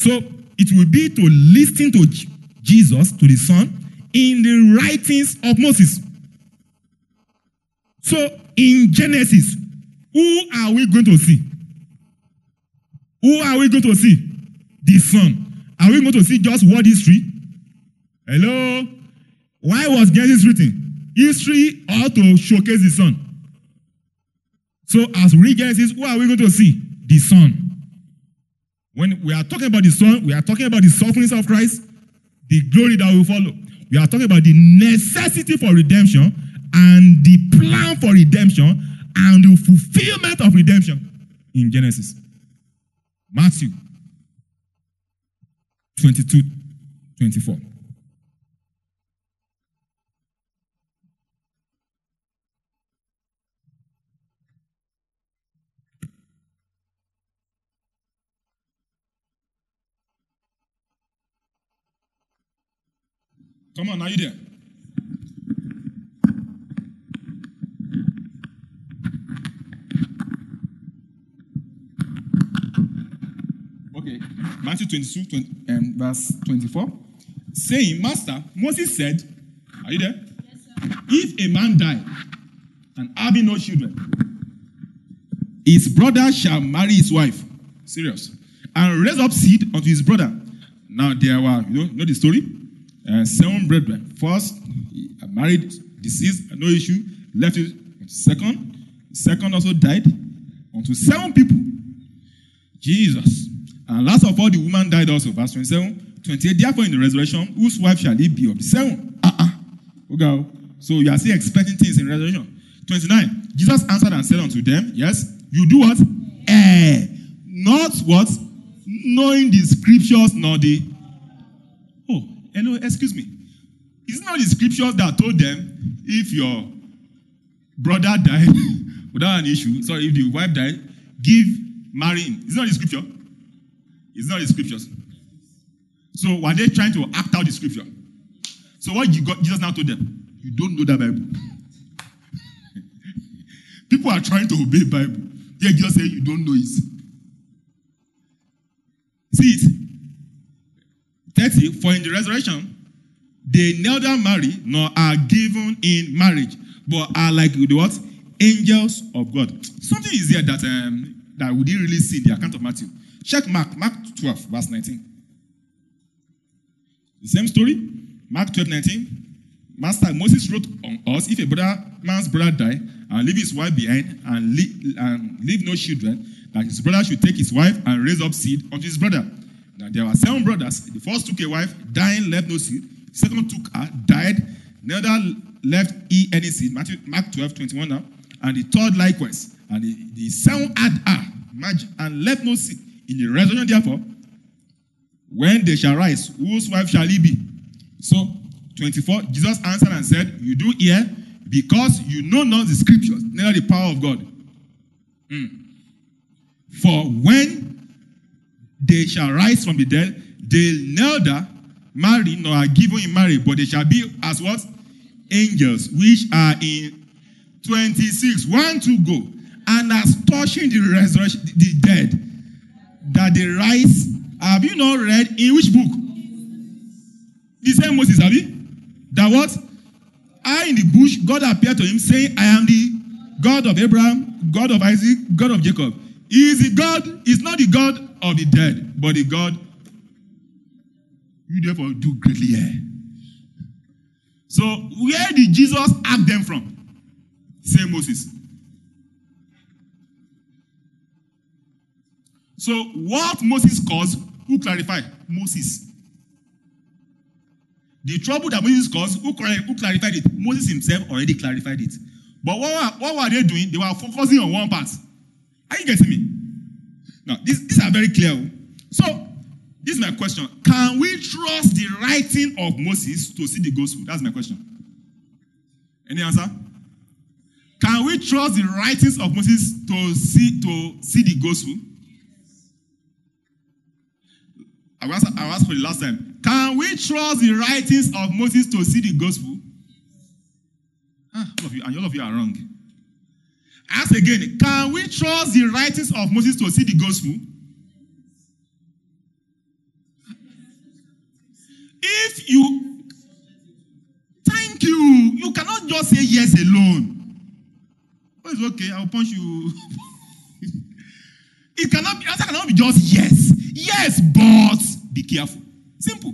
So it will be to listen to Jesus, to the Son, in the writings of Moses. So in Genesis, who are we going to see? Who are we going to see? The Son. Are we going to see just world history? Hello? Why was Genesis written? History ought to showcase the Son. So as we read Genesis, who are we going to see? The Son. When we are talking about the Son, we are talking about the sufferings of Christ, the glory that will follow. We are talking about the necessity for redemption and the plan for redemption and the fulfillment of redemption in Genesis. Matthew 22:24. Come on, are you there? Okay, Matthew 22, verse 24. Saying, Master, Moses said, are you there? Yes, sir. If a man die and having no children, his brother shall marry his wife. Serious. And raise up seed unto his brother. Now there were, you know the story? 7 brethren. First, he married, deceased, no issue, left it. Second also died. Unto 7 people. Jesus. And last of all, the woman died also. Verse 27, 28. Therefore, in the resurrection, whose wife shall it be of the 7? Okay. So you are still expecting things in resurrection. 29. Jesus answered and said unto them, yes, you do what? Not what? Knowing the scriptures, nor the... Oh, hello, excuse me. Is it not the scriptures that told them if your brother died without an issue, sorry, if the wife died, marry him? It's not the scripture. It's not the scriptures. So were they trying to act out the scripture? So what Jesus now told them? You don't know that Bible. People are trying to obey Bible. Here Jesus said you don't know it. See it. 30. For in the resurrection, they neither marry nor are given in marriage, but are like the what? Angels of God. Something is there that we didn't really see in the account of Matthew. Check Mark 12, verse 19. The same story. Mark 12:19. Master Moses wrote on us, if a man's brother die and leave his wife behind and leave no children, that his brother should take his wife and raise up seed unto his brother. Now there were 7 brothers. The first took a wife, dying, left no seed. The second took her, died, neither left he any seed. Mark 12:21 now. And the third likewise. And the 7 had her, and left no seed. In the resurrection, therefore, when they shall rise, whose wife shall he be? So, 24, Jesus answered and said, you do hear, because you know not the scriptures, neither the power of God. For when they shall rise from the dead, they'll neither marry nor are given in marriage, but they shall be as what? Angels, which are in 26, 1 to go. And as touching the resurrection, the dead, that they rise. Have you not read in which book? The same Moses, have you? That what? I in the bush, God appeared to him saying, I am the God of Abraham, God of Isaac, God of Jacob. He is the God, he's not the God of the dead, but the God you therefore do greatly here. So where did Jesus act them from? Same Moses. So what Moses caused, who clarified? Moses. The trouble that Moses caused, who clarified it? Moses himself already clarified it. But what were they doing? They were focusing on one part. Are you getting me? Now, these are very clear. So, this is my question. Can we trust the writing of Moses to see the gospel? That's my question. Any answer? Can we trust the writings of Moses to see the gospel? I asked for the last time. Can we trust the writings of Moses to see the gospel? All of you are wrong. Ask again. Can we trust the writings of Moses to see the gospel? if you, thank you. You cannot just say yes alone. Oh, it's okay, I'll punch you. It cannot be, answer cannot be just yes. Yes, but be careful. Simple.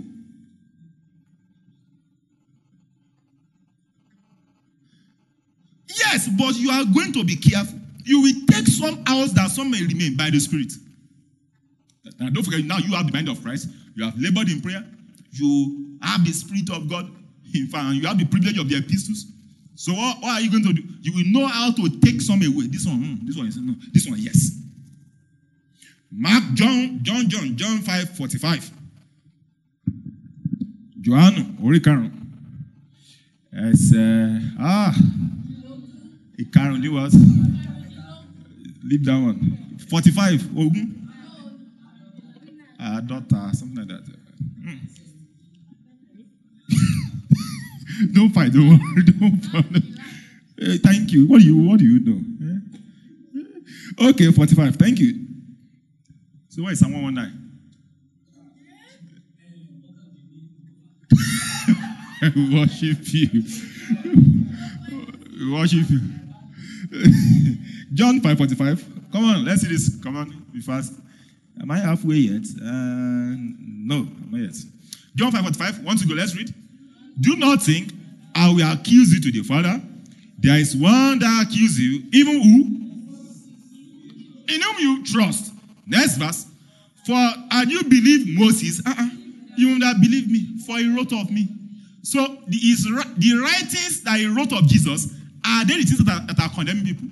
Yes, but you are going to be careful. You will take some out that some may remain by the Spirit. Now, don't forget, now you have the mind of Christ. You have labored in prayer. You have the Spirit of God. In fact, you have the privilege of the epistles. So what are you going to do? You will know how to take some away. This one is no. This one, yes. John 5:45. Johannu, Orikarun. It's Ikarun, you what? Leave that one. 45. Ogun. Daughter, something like that. Don't fight, don't worry, don't fight. Thank you. What do you know? Okay, 45. Thank you. So why is Psalm 119? We worship you. We worship you. John 5:45. Come on, let's see this. Come on, be fast. Am I halfway yet? No, I'm not yet. John 5:45. Want to go? Let's read. Do not think I will accuse you to the Father. There is one that accuses you, even who? In whom you trust. Next verse. For had you believed Moses, you would have believed me, for he wrote of me. So the writings that he wrote of Jesus, are they the things that are condemning people?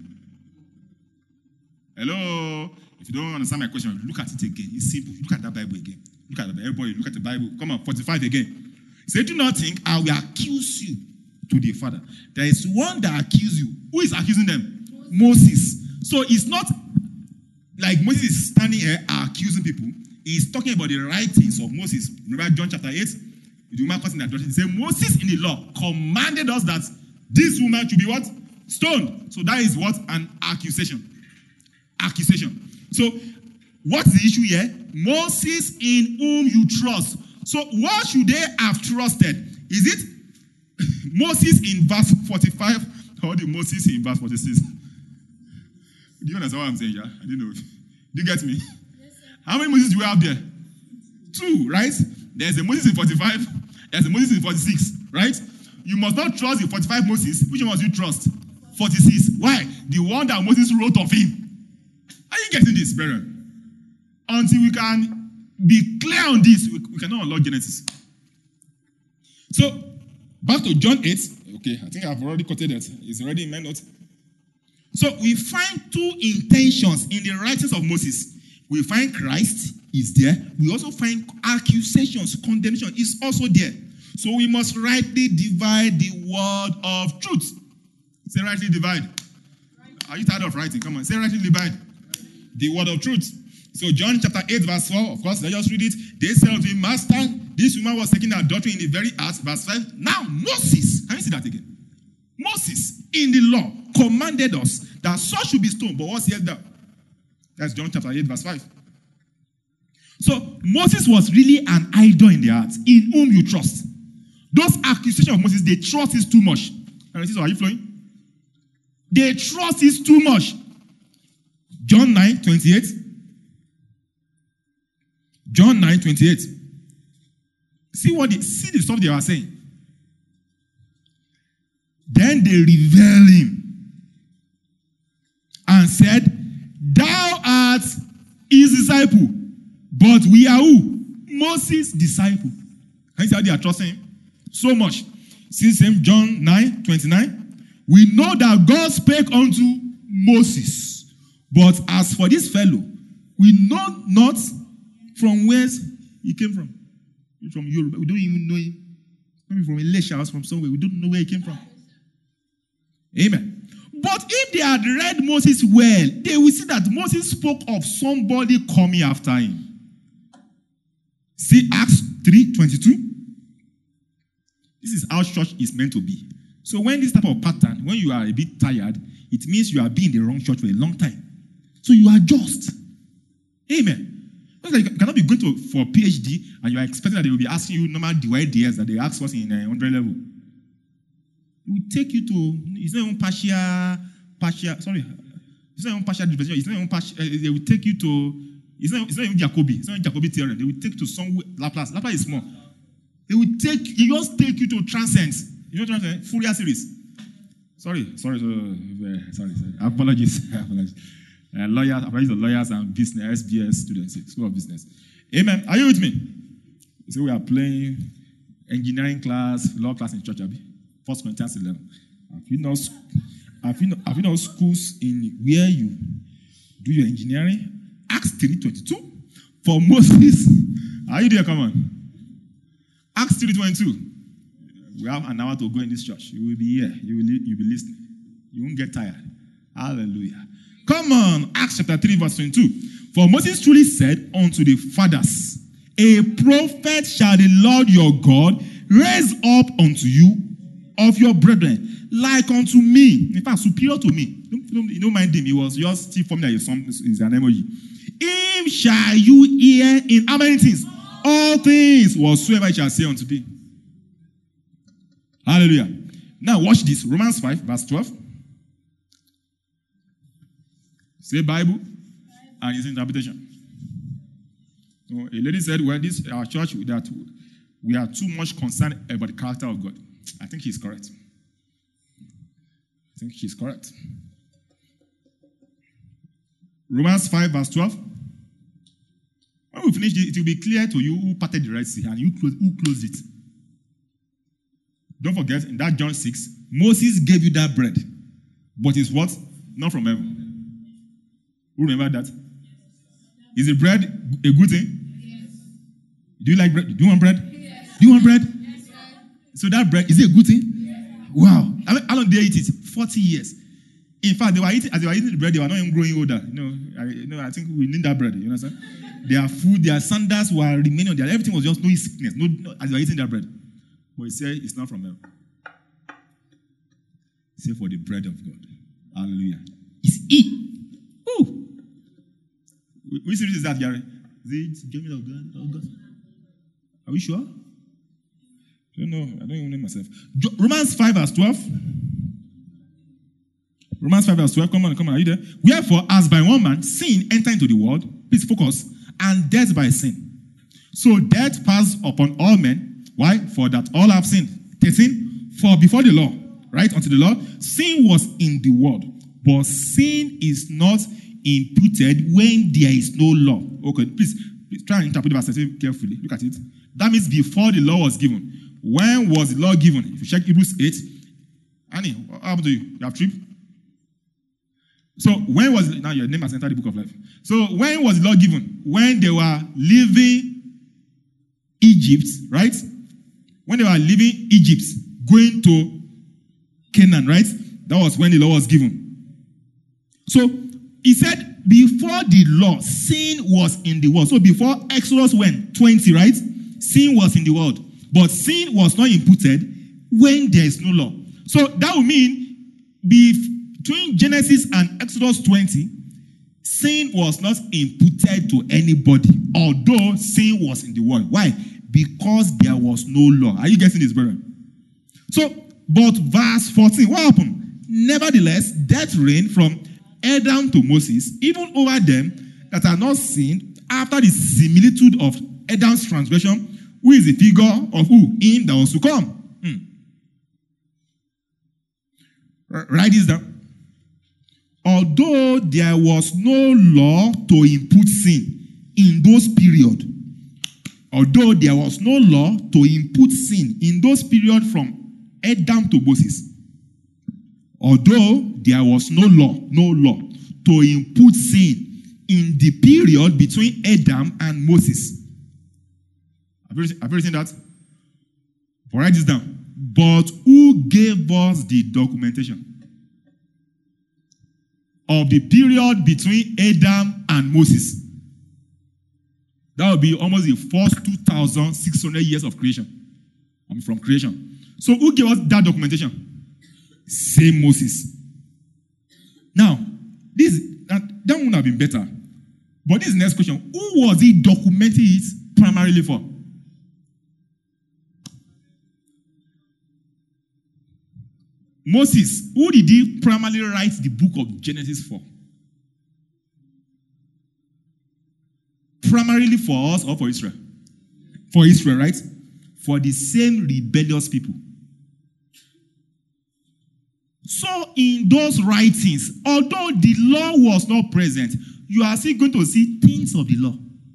Hello? If you don't understand my question, look at it again. It's simple. Look at that Bible again. Look at the Bible. Everybody, look at the Bible. Come on, 45 again. Say, do not think I will accuse you to the Father. There is one that accuses you. Who is accusing them? Moses. So it's not like Moses is standing here accusing people. He's talking about the writings of Moses. Remember John chapter 8? The woman causing that. He said, Moses in the law commanded us that this woman should be what? Stoned. So that is what? An accusation. Accusation. So what's the issue here? Moses in whom you trust. So what should they have trusted? Is it Moses in verse 45 or the Moses in verse 46? Do you understand what I'm saying, yeah? I don't know. Do you get me? Yes, how many Moses do we have there? 2, right? There's a Moses in 45. There's a Moses in 46, right? You must not trust the 45 Moses. Which one must you trust? 46. Why? The one that Moses wrote of him. Are you getting this, brethren? Until we can be clear on this, we cannot unlock Genesis. So, back to John 8. Okay, I think I've already quoted it. It's already in my notes. So, we find 2 intentions in the writings of Moses. We find Christ is there. We also find accusations, condemnation is also there. So, we must rightly divide the word of truth. Say rightly divide. Are you tired of writing? Come on, say rightly divide the word of truth. So John chapter 8 verse 4, of course, let's just read it. They said to him, Master, this woman was taking adultery in the very act. Verse 5. Now Moses, can you see that again? Moses in the law commanded us that such should be stoned. But what's here there? That's John chapter 8 verse 5. So Moses was really an idol in their hearts, in whom you trust. Those accusations of Moses, they trust is too much. Are you flowing? They trust is too much. John 9:28. John 9:28. See the stuff they were saying. Then they reviled him and said, Thou art his disciple, but we are who? Moses' disciple. Can you see how they are trusting him? So much. See same John 9:29. We know that God spake unto Moses, but as for this fellow, we know not from where he came from. He's from Europe. We don't even know him. Maybe from Elisha or from somewhere. We don't know where he came from. Amen. But if they had read Moses well, they will see that Moses spoke of somebody coming after him. See Acts 3:22. This is how church is meant to be. So when this type of pattern, when you are a bit tired, it means you have been in the wrong church for a long time. So you adjust. Amen. You cannot be going for PhD and you are expecting that they will be asking you normal DYDS that they ask us in 100 level. It will take you to, it's not even partial, sorry. It's not even partial division. It's not even partial, they will take you to, it's not even Jacobi. It's not even Jacobi theorem. They will take you to somewhere, Laplace. Laplace is small. They will take, it just take you to transcends. You know transcends? Fourier series. Sorry. Apologies. Lawyers, apologies to lawyers and business, SBS students, School of Business. Amen. Are you with me? So we are playing engineering class, law class in church, Abi. 1 Corinthians 11. Have you know schools in where you do your engineering? Acts 3:22. For Moses, are you there? Come on. Acts 3:22. We have an hour to go in this church. You will be here. You will be listening. You won't get tired. Hallelujah. Come on. Acts chapter 3 verse 22. For Moses truly said unto the fathers, a prophet shall the Lord your God raise up unto you of your brethren, like unto me. In fact, superior to me. Don't mind him. He was just still forming that is an emoji. Him shall you hear in how many things? All things whatsoever I shall say unto thee. Hallelujah. Now watch this. Romans 5 verse 12. Say Bible and its interpretation. So a lady said, well, this our church that we are too much concerned about the character of God. I think she's correct. Romans 5 verse 12. When we finish it will be clear to you who parted the Red Sea and who closed it. Don't forget, in that John 6, Moses gave you that bread. But it's what? Not from heaven. Who remember that? Is the bread a good thing? Yes. Do you like bread? Do you want bread? Yes. Do you want bread? Yes, sir. So that bread, is it a good thing? Yes. Wow. How long did they eat it? 40 years. In fact, as they were eating the bread, they were not even growing older. I think we need that bread. You understand? Their food, their sandals were remaining on there. Everything was just no sickness. As they were eating that bread. But he said it's not from heaven. He said for the bread of God. Hallelujah. It's it. Woo. Which series is that, Gary? Is it Judgment of God? Oh, God? Are we sure? I don't know. I don't even know myself. Romans 5 verse 12. Romans 5 verse 12. Come on. Are you there? Wherefore, as by one man sin entered into the world, please focus, and death by sin. So death passed upon all men. Why? For that all have sinned. 13. For before the law, right, unto the law, sin was in the world, but sin is not imputed when there is no law. Okay, please try and interpret the verse carefully. Look at it. That means before the law was given. When was the law given? If you check Hebrews 8. Annie, what happened to you? You have trip? So when was it? Now your name has entered the book of life. So when was the law given? When they were leaving Egypt, right? When they were leaving Egypt, going to Canaan, right? That was when the law was given. So he said, before the law, sin was in the world. So before Exodus 20, right? Sin was in the world. But sin was not imputed when there is no law. So that would mean between Genesis and Exodus 20, sin was not imputed to anybody, although sin was in the world. Why? Because there was no law. Are you getting this, brother? So, but verse 14, what happened? Nevertheless, death reigned from Adam to Moses, even over them that are not sinned, after the similitude of Adam's transgression, who is the figure of who? Him that was to come. Write this down. Although there was no law to impute sin in those periods, from Adam to Moses, although there was no law to impute sin in the period between Adam and Moses. Have you seen that? Write this down. But who gave us the documentation of the period between Adam and Moses? That would be almost the first 2,600 years of creation. From creation. So who gave us that documentation? Same Moses. Now, that would have been better. But this is the next question. Who was he documenting it primarily for? Moses. Who did he primarily write the book of Genesis for? Primarily for us or for Israel? For Israel, right? For the same rebellious people. So in those writings, although the law was not present, you are still going to see things of the law.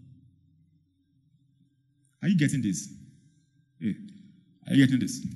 Are you getting this? Hey, are you getting this?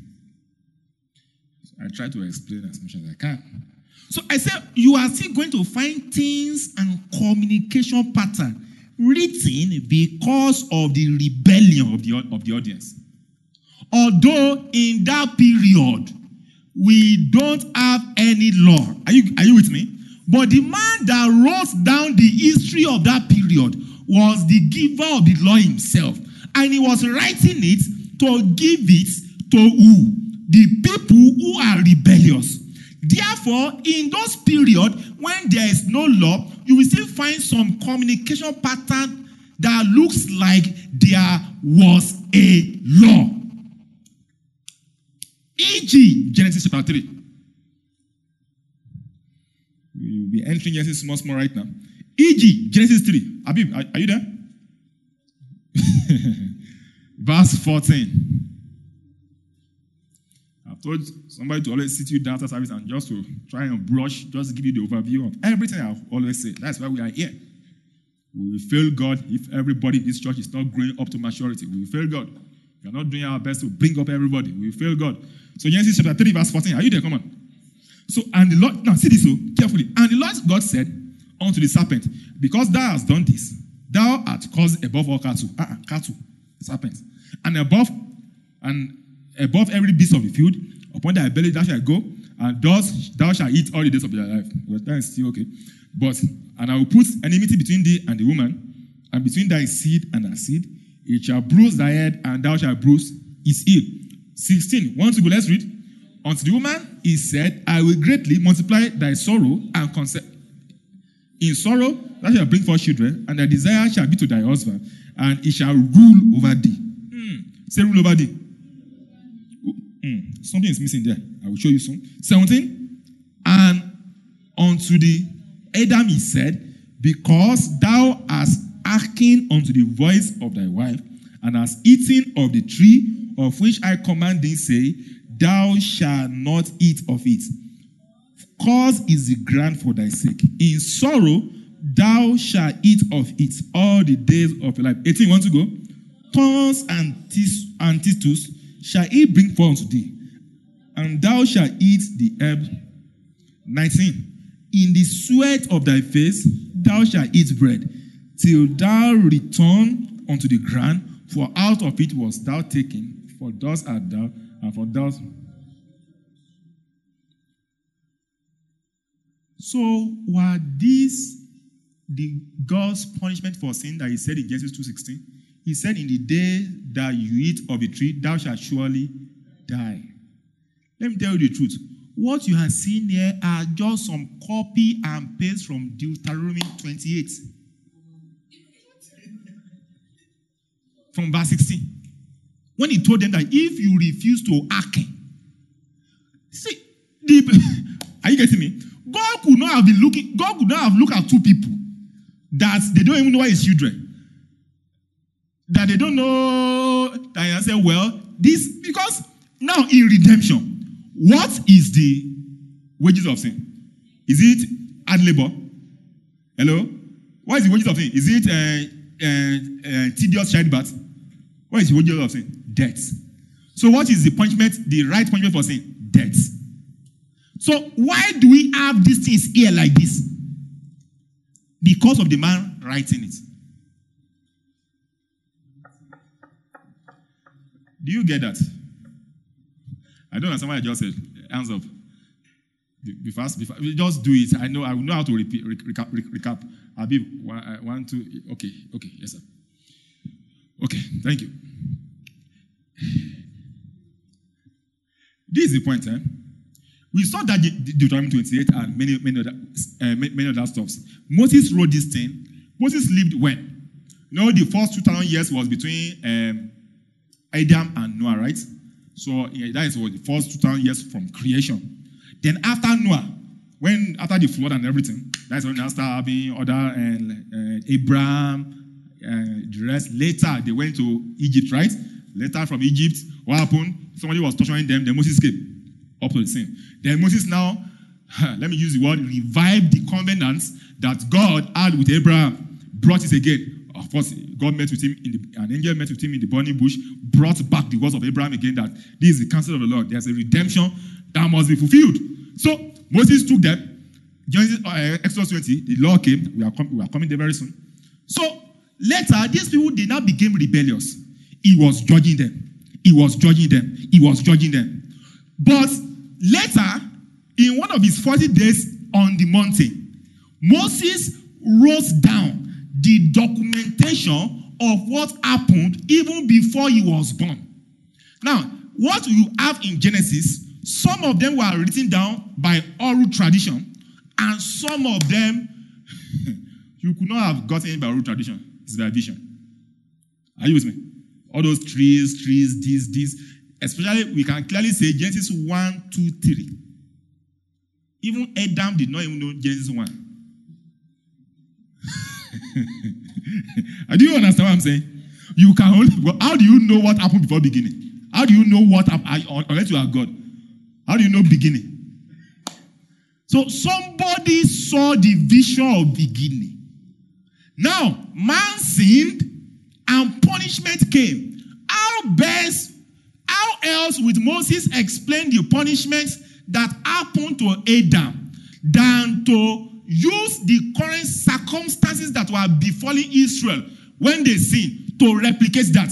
I try to explain as much as I can. So I said, you are still going to find things and communication pattern written because of the rebellion of the audience. Although in that period, we don't have any law. Are you with me? But the man that wrote down the history of that period was the giver of the law himself. And he was writing it to give it to who? The people who are rebellious. Therefore, in those periods when there is no law, you will still find some communication pattern that looks like there was a law. E.g., Genesis chapter 3. We will be entering Genesis small right now. E.g., Genesis 3. Abib, are you there? Verse 14. I've told somebody to always sit you down after service and just to try and brush, just give you the overview of everything I've always said. That's why we are here. We will fail God if everybody in this church is not growing up to maturity. We will fail God. We are not doing our best to bring up everybody. We will fail God. So Genesis chapter 3 verse 14. Are you there? Come on. So, and the Lord, now see this so carefully. And the Lord God said unto the serpent, because thou hast done this, thou art caused above all cattle, serpents, and above every beast of the field, upon thy belly thou shalt go, and thus thou shalt eat all the days of thy life. Well, that is still okay. And I will put enmity between thee and the woman, and between thy seed and her seed. It shall bruise thy head, and thou shalt bruise his heel. 16. Want to go? Let's read. Unto the woman he said, I will greatly multiply thy sorrow and concern. In sorrow thou shalt bring forth children, and thy desire shall be to thy husband, and he shall rule over thee. Say rule over thee. Something is missing there. I will show you soon. 17. And unto the Adam he said, because thou hast hearkened unto the voice of thy wife, and hast eaten of the tree of which I command thee, say, thou shalt not eat of it. Cause is the ground for thy sake. In sorrow thou shalt eat of it all the days of your life. 18, want to go? Thorns and thistles shall he bring forth unto thee, and thou shalt eat the herb. 19. In the sweat of thy face thou shalt eat bread, till thou return unto the ground, for out of it was thou taken, for thus art thou, and for thus. So were these the God's punishment for sin that he said in Genesis 2:16? He said, in the day that you eat of the tree, thou shalt surely die. Let me tell you the truth. What you have seen here are just some copy and paste from Deuteronomy 28. From verse 16. When he told them that if you refuse to hearken, see, are you getting me? God could not have looked at two people that they don't even know his children. That they don't know, that I say, well, this, because now in redemption, what is the wages of sin? Is it hard labor? Hello? What is the wages of sin? Is it tedious childbirth? What is the wages of sin? Death. So what is the punishment, the right punishment for sin? Death. So why do we have these things here like this? Because of the man writing it. Do you get that? I don't understand what I just said. Hands up. Be fast. Just do it. I will know how to recap. Habib, 1, 2. Okay, yes, sir. Okay, thank you. This is the point, eh? We saw that Deuteronomy 28 and many other stuffs. Moses wrote this thing Moses lived when? The first 2,000 years was between Adam and Noah, right? So that is what the first 2,000 years from creation. Then after Noah, after the flood and everything, that's when they started having other Abraham, the rest. Later, they went to Egypt, right? Later from Egypt, what happened? Somebody was torturing them, then Moses came up to the scene. Then Moses now, let me use the word, revived the covenant that God had with Abraham, brought it again. Of course, God met with him, an angel met with him in the burning bush, brought back the words of Abraham again that this is the counsel of the Lord. There's a redemption that must be fulfilled. So Moses took them. Exodus 20, the law came. We are coming there very soon. So later, these people, they now became rebellious. He was judging them. He was judging them. He was judging them. But later, in one of his 40 days on the mountain, Moses wrote down the documentation of what happened even before he was born. Now, what you have in Genesis, some of them were written down by oral tradition, and some of them you could not have gotten it by oral tradition. It's by vision. Are you with me? All those trees, this. Especially, we can clearly say Genesis 1, 2, 3. Even Adam did not even know Genesis 1. Do you understand what I'm saying? You can only, how do you know what happened before beginning? How do you know what happened unless you are God? How do you know beginning? So somebody saw the vision of beginning. Now, man sinned and punishment came. How else would Moses explain the punishments that happened to Adam than to use the current circumstances that were befalling Israel when they sinned to replicate that?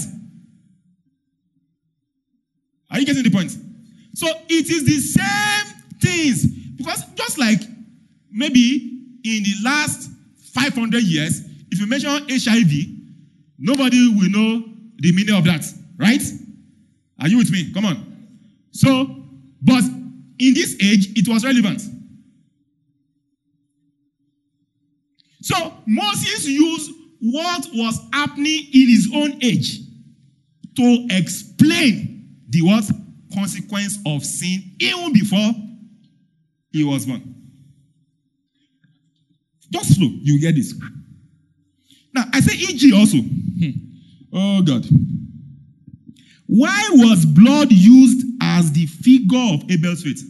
Are you getting the point? So it is the same things. Because just like maybe in the last 500 years, if you mention HIV, nobody will know the meaning of that, right? Are you with me? Come on. So, but in this age, it was relevant. So, Moses used what was happening in his own age to explain the what? Consequence of sin even before he was born. Just slow, you get this. Now, I say E.G. also. Oh, God. Why was blood used as the figure of Abel's faith?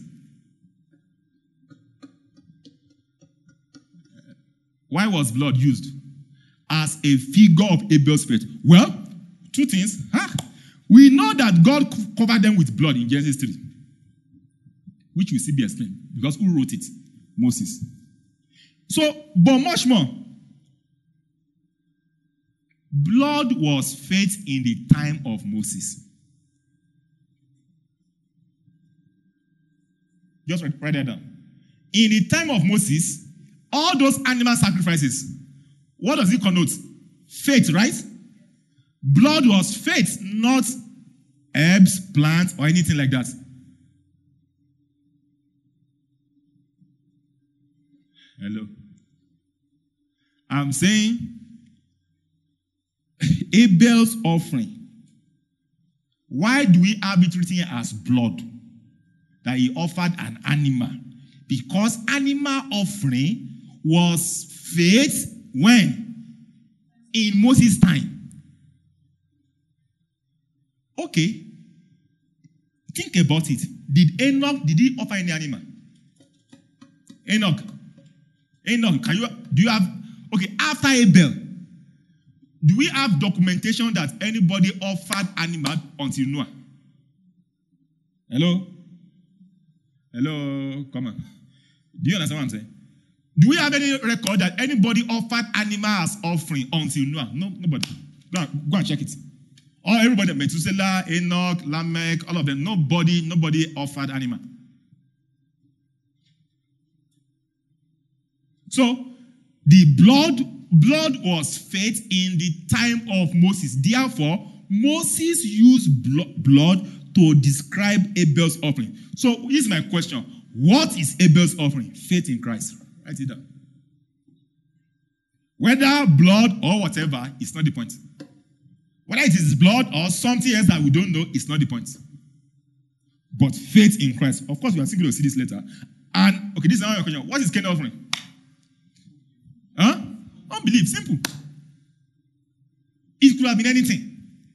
Why was blood used as a figure of Abel's faith? Well, two things. We know that God covered them with blood in Genesis 3, which will still be explained, because who wrote it? Moses. So, but much more. Blood was faith in the time of Moses. Just write that down. In the time of Moses, all those animal sacrifices, what does it connote? Faith, right? Blood was faith, not herbs, plants, or anything like that. Hello. I'm saying Abel's offering. Why do we have it written as blood? That he offered an animal. Because animal offering was faith when? In Moses' time. Okay. Think about it. Did he offer any animal? Enoch, do you have, okay, after Abel, do we have documentation that anybody offered animal until Noah? Hello? Come on. Do you understand what I'm saying? Do we have any record that anybody offered animal as offering until Noah? No, nobody. Go and check it. Or everybody, Methuselah, Enoch, Lamech, all of them, nobody offered animal. So, the blood was faith in the time of Moses. Therefore, Moses used blood to describe Abel's offering. So, here's my question. What is Abel's offering? Faith in Christ. Write it down. Whether blood or whatever, it's not the point. Whether it is blood or something else that we don't know, it's not the point. But faith in Christ. Of course, we are still going to see this later. And, okay, this is another question. What is Cain offering? Huh? Unbelief. Simple. It could have been anything.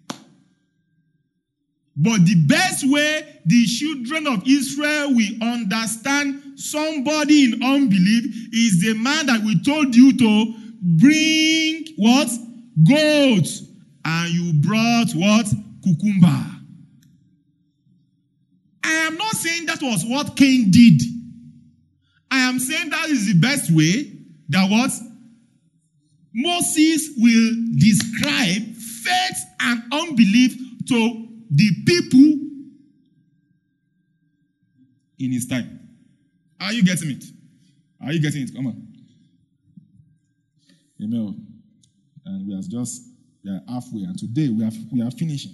But the best way the children of Israel will understand somebody in unbelief is the man that we told you to bring what? Goats. And you brought what? Cucumber. I am not saying that was what Cain did. I am saying that is the best way that what? Moses will describe faith and unbelief to the people in his time. Are you getting it? Are you getting it? Come on. Amen. And we are halfway, and today we are finishing.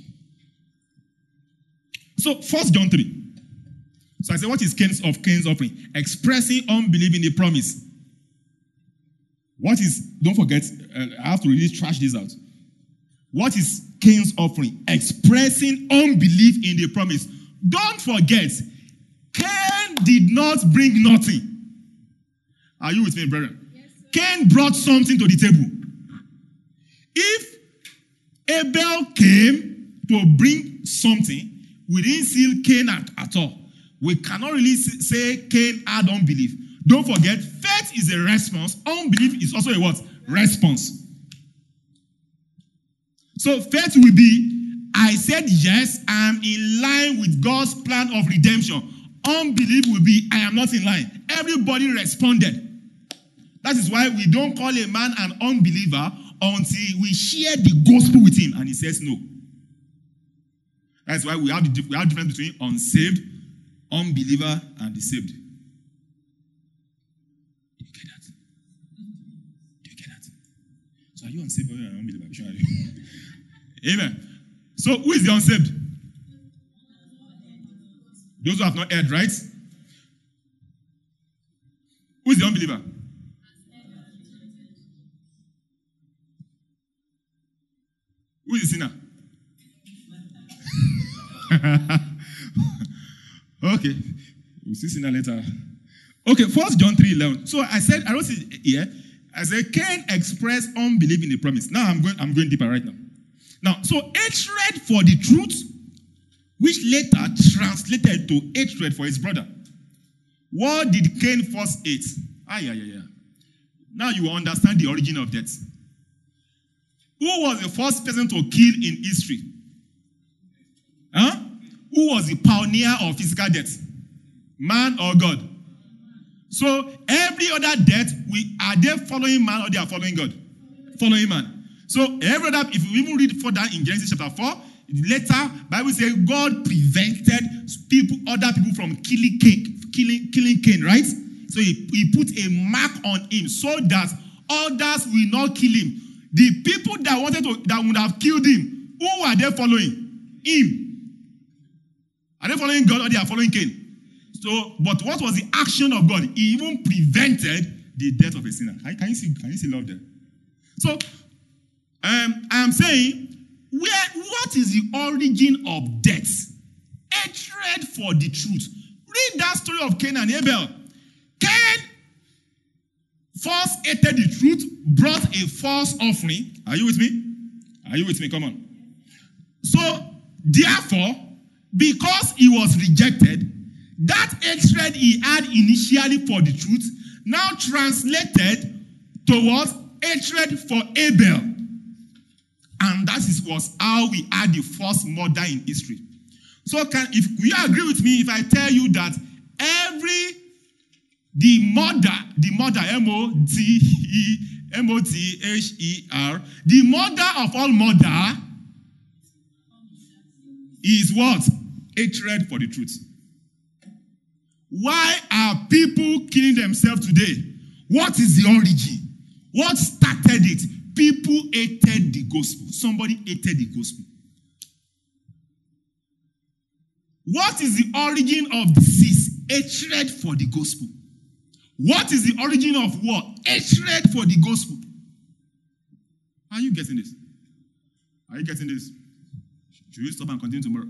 So 1 John 3. So I said, what is Cain's offering? Expressing unbelief in the promise. What is, don't forget, I have to really trash this out. What is Cain's offering? Expressing unbelief in the promise. Don't forget, Cain did not bring nothing. Are you with me, brethren? Yes, Cain brought something to the table. If Abel came to bring something, we didn't see Cain at all. We cannot really say Cain had unbelief. Don't forget, faith is a response. Unbelief is also a what? Response. So faith will be, I said yes, I am in line with God's plan of redemption. Unbelief will be, I am not in line. Everybody responded. That is why we don't call a man an unbeliever until we share the gospel with him and he says no. That's why we have the difference between unsaved, unbeliever, and the saved. Do you get that? Do you get that? So are you unsaved or are you an unbeliever? Which one are you? Amen. So who is the unsaved? Those who have not heard, right? Who is the unbeliever? Who is the sinner? Okay. We'll see sinner later. Okay, 1 John 3:11. So I said, I wrote it here. I said, Cain expressed unbelief in the promise. Now I'm going deeper right now. Now, so hatred for the truth, which later translated to hatred for his brother. What did Cain first hate? Now you will understand the origin of death. Who was the first person to kill in history? Huh? Who was the pioneer of physical death? Man or God? So every other death, are they following man or they are following God? Following man. So every other, if you even read further in Genesis chapter 4, later Bible says God prevented other people from killing Cain, right? So he put a mark on him so that others will not kill him. The people that would have killed him, who are they following? Him. Are they following God or they are following Cain? So, but what was the action of God? He even prevented the death of a sinner. Can you see love there? So, I am saying, what is the origin of death? Hatred for the truth. Read that story of Cain and Abel. Cain first hated the truth, brought a false offering. Are you with me? Are you with me? Come on. So, therefore, because he was rejected, that hatred he had initially for the truth now translated towards hatred for Abel. And that was how we had the first murder in history. So if you agree with me if I tell you that the mother, M-O-T-H-E-R, the mother of all murder is what? Hatred for the truth. Why are people killing themselves today? What is the origin? What started it? People hated the gospel. Somebody hated the gospel. What is the origin of disease? Hatred for the gospel. What is the origin of war? Hatred for the gospel. Are you getting this? Are you getting this? Should we stop and continue tomorrow?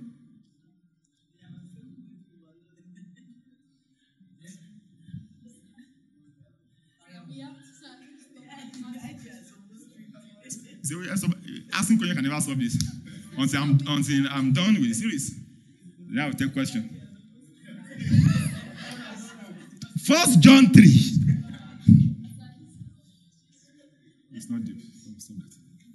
So asking questions can never solve this. Until I'm done with the series. Now I'll take question. 1 John 3. It's not deep. Stop that.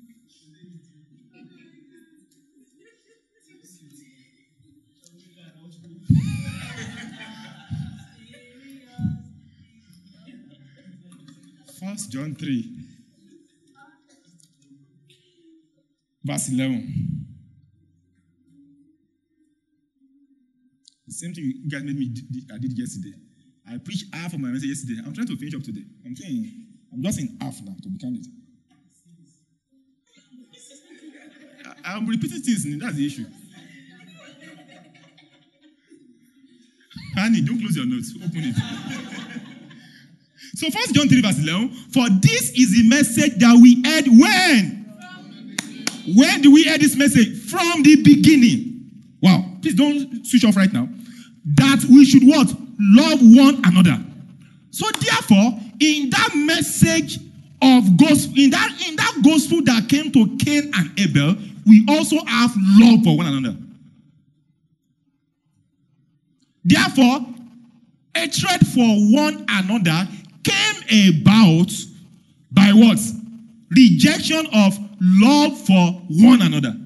First John 3, verse 11. The same thing you guys made me. I did yesterday. I preached half of my message yesterday. I'm trying to finish up today. I'm just in half now, to be candid. I'm repeating things, and that's the issue. Honey, don't close your notes. Open it. So 1 John 3 verse 11. For this is the message that we heard when? When do we hear this message? From the beginning. Wow. Please don't switch off right now. That we should what? Love one another. So therefore, in that message of gospel, in that gospel that came to Cain and Abel, we also have love for one another. Therefore, hatred for one another came about by what? Rejection of love for one another.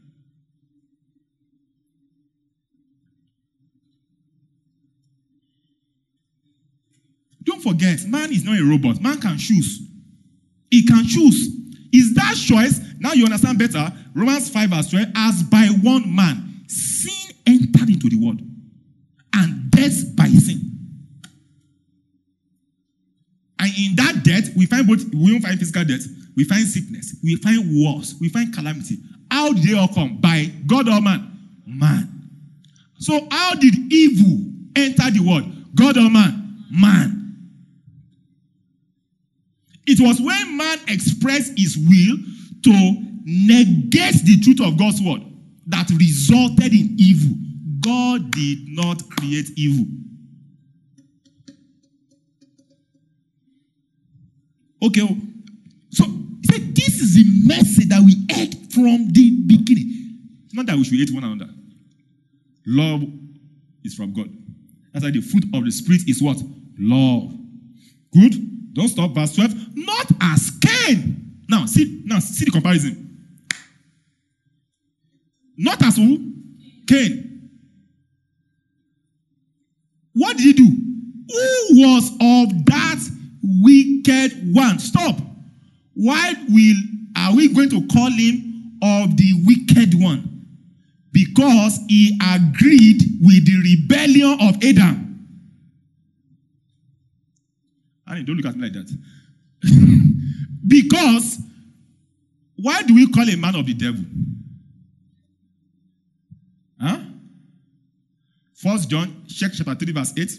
Don't forget, man is not a robot. Man can choose. He can choose. Is that choice? Now you understand better. Romans 5 verse 12. As by one man, sin entered into the world, and death by sin. And in that death, we don't find physical death, we find sickness, we find wars, we find calamity. How did they all come? By God or man? Man. So how did evil enter the world? God or man? Man. It was when man expressed his will to negate the truth of God's word that resulted in evil. God did not create evil. Okay, so this is the message that we heard from the beginning. It's not that we should hate one another. Love is from God. That's why the fruit of the Spirit is what? Love. Good? Don't stop. Verse 12. Not as Cain. Now see the comparison. Not as who? Cain. What did he do? Who was of that wicked one? Stop. Why are we going to call him of the wicked one? Because he agreed with the rebellion of Adam. Honey, don't look at me like that. Because why do we call a man of the devil? Huh? 1 John chapter 3 verse 8.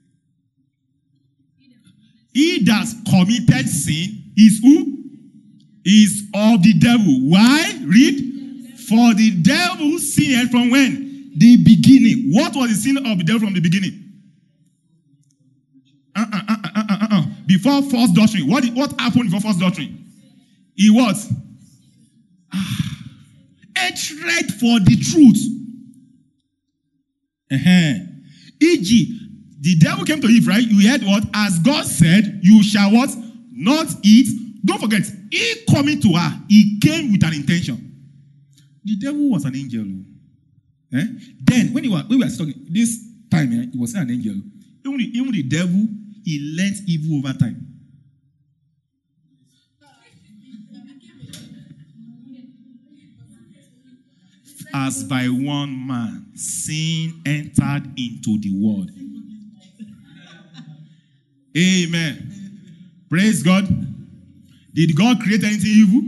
He that committed sin is who? Is of the devil. Why? Read. For the devil sinned from when? The beginning. What was the sin of the devil from the beginning? Before false doctrine. What happened before false doctrine? He was hatred for the truth. E.g., the devil came to Eve, right? You heard what? As God said, you shall what? Not eat. Don't forget, he coming to her, he came with an intention. The devil was an angel. Then, when we were talking, this time, he was an angel. Even the devil, he learned evil over time. As by one man, sin entered into the world. Amen. Praise God. Did God create anything evil?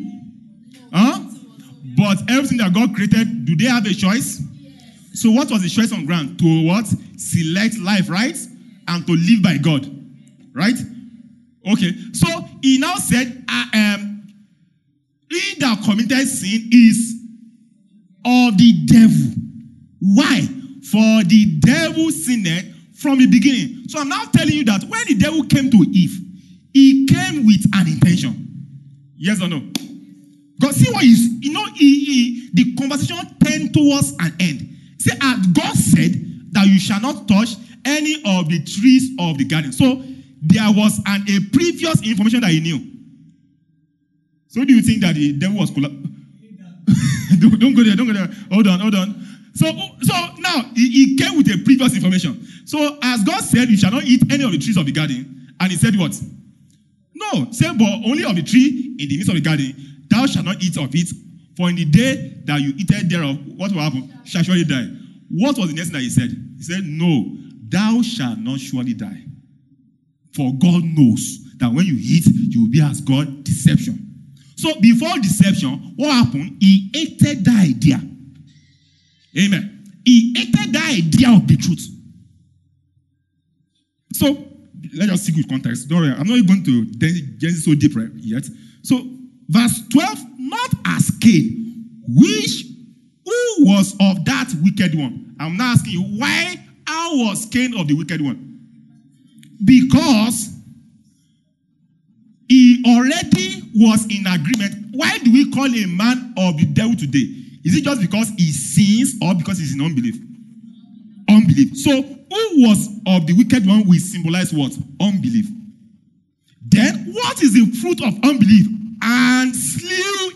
But everything that God created, do they have a choice? So what was the choice on ground? To what? Select life, right? And to live by God. Right? Okay. So he now said, He that committed sin is of the devil. Why? For the devil sinned from the beginning. So I'm now telling you that when the devil came to Eve, he came with an intention. Yes or no? God, see what is, the conversation turned towards an end. See, God said that you shall not touch any of the trees of the garden. So there was a previous information that he knew. So do you think that the devil was don't go there. Hold on. So now he came with a previous information. So as God said, you shall not eat any of the trees of the garden. And he said what? No, say, but only of the tree in the midst of the garden, thou shalt not eat of it, for in the day that you eat thereof, what will happen? Shall surely die. What was the next thing that he said? He said, no, thou shalt not surely die. For God knows that when you eat, you will be as God. Deception. So before deception, what happened? He hated the idea. Amen. He hated the idea of the truth. So let's just see with context. Don't worry, I'm not going to Genesis so deep right yet. So verse 12, not as Cain, who was of that wicked one. I'm now asking you, how was Cain of the wicked one? Because he already was in agreement. Why do we call a man of the devil today? Is it just because he sins or because he's in unbelief? Unbelief. So, who was of the wicked one will symbolize what? Unbelief. Then, what is the fruit of unbelief? And slew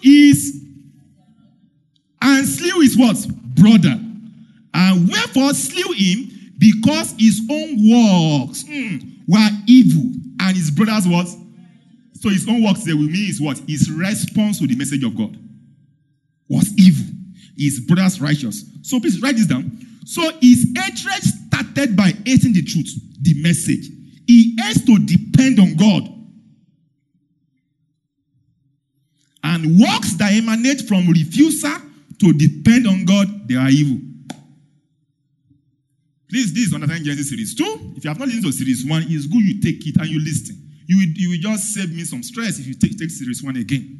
is what? Brother. And wherefore slew him? Because his own works were evil. And his brother's what? So his own works there will mean is what? His response to the message of God was evil. His brother's righteous. So please write this down. So his hatred started by hating the truth, the message. He has to depend on God. And works that emanate from refusal to depend on God, they are evil. Please, this is understanding Genesis series 2. If you have not listened to series 1, it's good you take it and you listen. You will just save me some stress if you take series 1 again.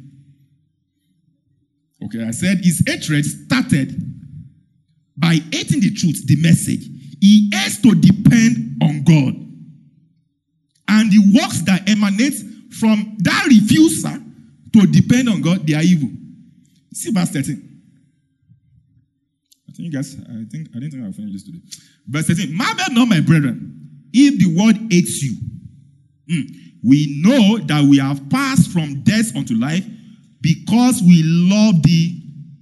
Okay, I said his hatred started by hating the truth, the message. He has to depend on God. And the works that emanate from that refusal to depend on God, they are evil. See verse 13. I didn't think I'll finish this today. Verse 13. Marvel not, my brethren, if the world hates you. We know that we have passed from death unto life because we love the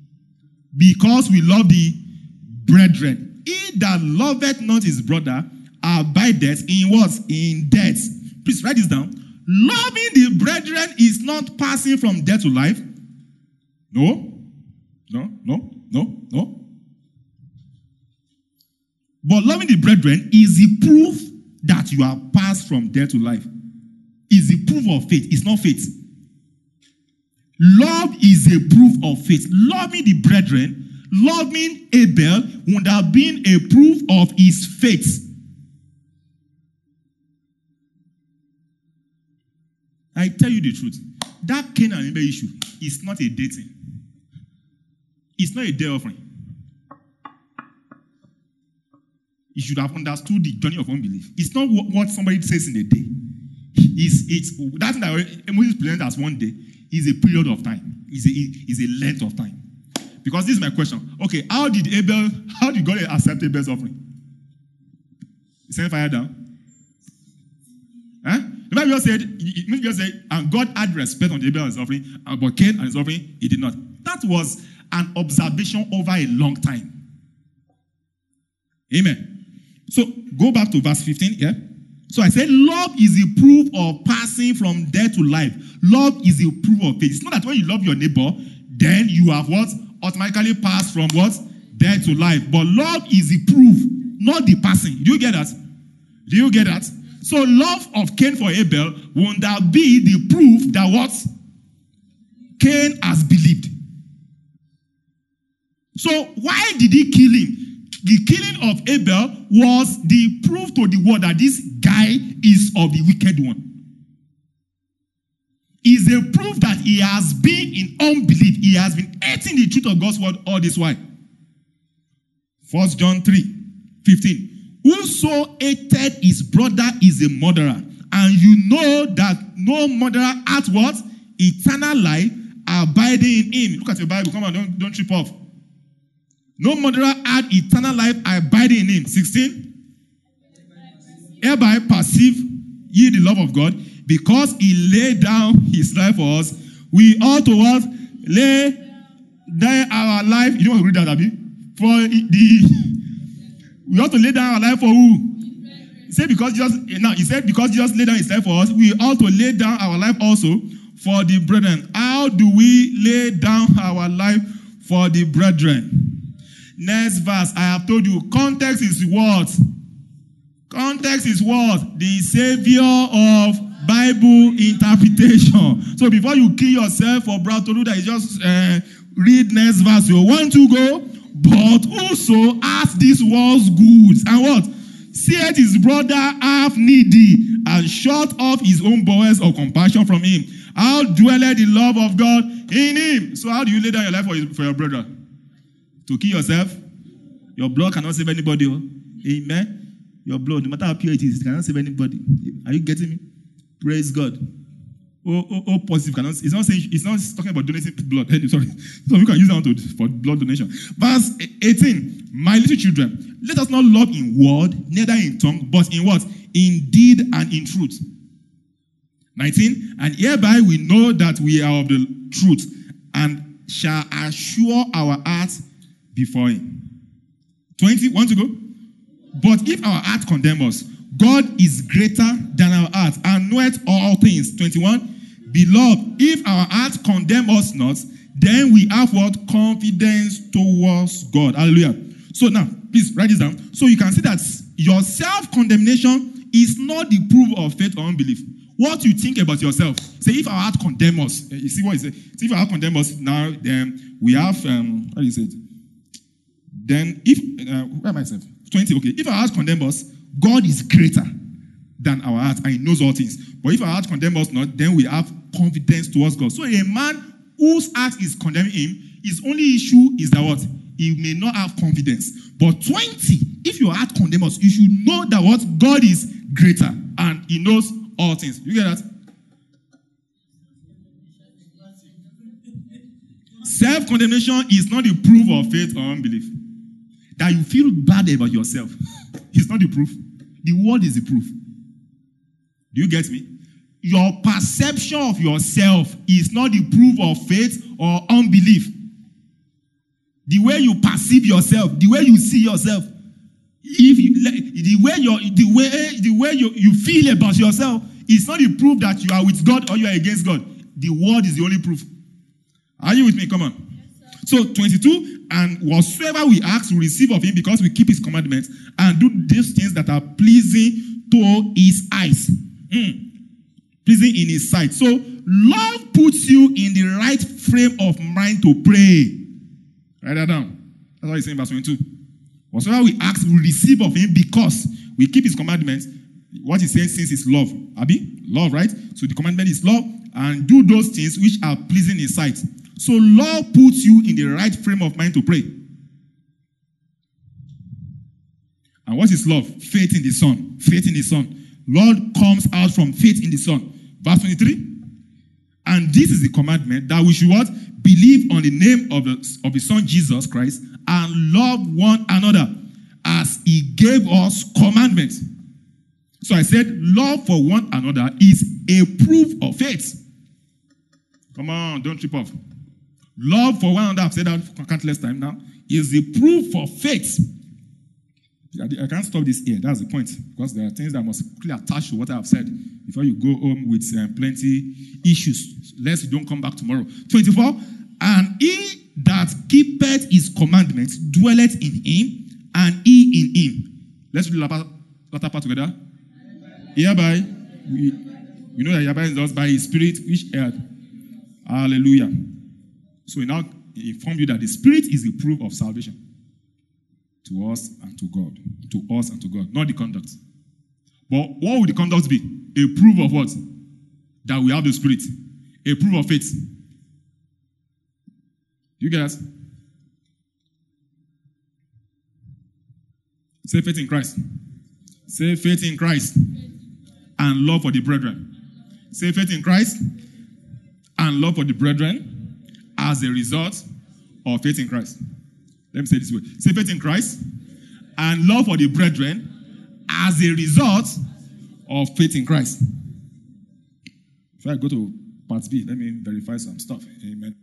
brethren. He that loveth not his brother abideth in what? In death. Please write this down. Loving the brethren is not passing from death to life. No. But loving the brethren is the proof that you have passed from death to life. Is the proof of faith. It's not faith. Love is a proof of faith. Loving the brethren, loving Abel would have been a proof of his faith. I tell you the truth. That Cain and Abel issue is not a dating. It's not a day offering. You should have understood the journey of unbelief. It's not what somebody says in a day. It's that thing that Moses presented as one day is a period of time. Is a length of time. Because this is my question. Okay, how did God accept Abel's offering? He sent fire down. Huh? The Bible just said, and God had respect on Abel's offering, but Cain and his offering, he did not. That was an observation over a long time. Amen. So go back to verse 15. Yeah. So I said, love is the proof of passing from death to life. Love is the proof of faith. It's not that when you love your neighbor, then you have what? Automatically passed from what? Death to life. But love is the proof, not the passing. Do you get that? Do you get that? So love of Cain for Abel, won't that be the proof that what? Cain has believed. So why did he kill him? The killing of Abel was the proof to the world that this guy is of the wicked one. is a proof that he has been in unbelief. He has been hating the truth of God's word all this while. 1 John 3:15. Whoso hated his brother is a murderer, and you know that no murderer hath what? Eternal life abiding in him. Look at your Bible. Come on, don't trip off. No murderer hath eternal life abiding in him. 16. Hereby perceive ye the love of God, because he laid down his life for us. We ought to what? Lay down our life. You don't want to read that, Abby? We ought to lay down our life for who? He said because Jesus laid down his life for us, we ought to lay down our life also for the brethren. How do we lay down our life for the brethren? Next verse, I have told you, context is what? Context is what? The savior of Bible interpretation. So before you kill yourself for Brother Tolu that is just read next verse. You want to go? But whoso hath this world's goods and what? Seeth his brother half needy and shut off his own bowels of compassion from him. How dwelleth the love of God in him? So how do you lay down your life for your brother? To kill yourself? Your blood cannot save anybody. Oh? Amen. Your blood, no matter how pure it is, it cannot save anybody. Are you getting me? Praise God. Positive cannot. It's not saying. It's not talking about donating blood. Sorry. So you can use that for blood donation. Verse 18. My little children, let us not love in word, neither in tongue, but in what? In deed and in truth. 19. And hereby we know that we are of the truth, and shall assure our hearts before him. 20. Want to go? But if our heart condemn us, God is greater than our heart and knoweth all things. 21. Beloved, if our heart condemn us not, then we have what? Confidence towards God. Hallelujah. So now, please write this down. So you can see that your self-condemnation is not the proof of faith or unbelief. What you think about yourself. Say, if our heart condemn us. You see what he said? See, if our heart condemn us, now then we have, how do you say it? Then if, where am I saying? 20, okay. If our heart condemn us, God is greater than our heart and he knows all things. But if our heart condemn us not, then we have confidence towards God. So a man whose heart is condemning him, his only issue is that what? He may not have confidence. But 20, if your heart condemn us, you should know that what? God is greater and he knows all things. You get that? Self-condemnation is not the proof of faith or unbelief. That you feel bad about yourself. It's not the proof. The word is the proof. Do you get me? Your perception of yourself is not the proof of faith or unbelief. The way you perceive yourself, the way you see yourself, the way you feel about yourself is not the proof that you are with God or you are against God. The word is the only proof. Are you with me? Come on. So 22, and whatsoever we ask, we receive of him because we keep his commandments and do these things that are pleasing to his eyes. Pleasing in his sight. So love puts you in the right frame of mind to pray. Write that down. That's what he's saying in verse 22. Whatsoever we ask, we receive of him because we keep his commandments. What he's saying since is love. Abi? Love, right? So the commandment is love and do those things which are pleasing in his sight. So love puts you in the right frame of mind to pray. And what is love? Faith in the Son. Faith in the Son. Lord comes out from faith in the Son. Verse 23. And this is the commandment that we should what? Believe on the name of the Son Jesus Christ and love one another as he gave us commandments. So I said love for one another is a proof of faith. Come on, don't trip off. Love for one another, I've said that for countless times now, is the proof of faith. I can't stop this here. That's the point. Because there are things that must clearly attach to what I have said before you go home with plenty issues. Lest you don't come back tomorrow. 24. And he that keepeth his commandments dwelleth in him, and he in him. Let's read the latter part together. Hereby, we know that he abides in us by his spirit, which heard. Hallelujah. So we now inform you that the spirit is the proof of salvation. To us and to God. To us and to God. Not the conduct. But what would the conduct be? A proof of what? That we have the spirit. A proof of faith. You get that? Say faith in Christ. Say faith in Christ and love for the brethren. Say faith in Christ and love for the brethren as a result of faith in Christ. Let me say it this way. Say faith in Christ and love for the brethren as a result of faith in Christ. If I go to part B, let me verify some stuff. Amen.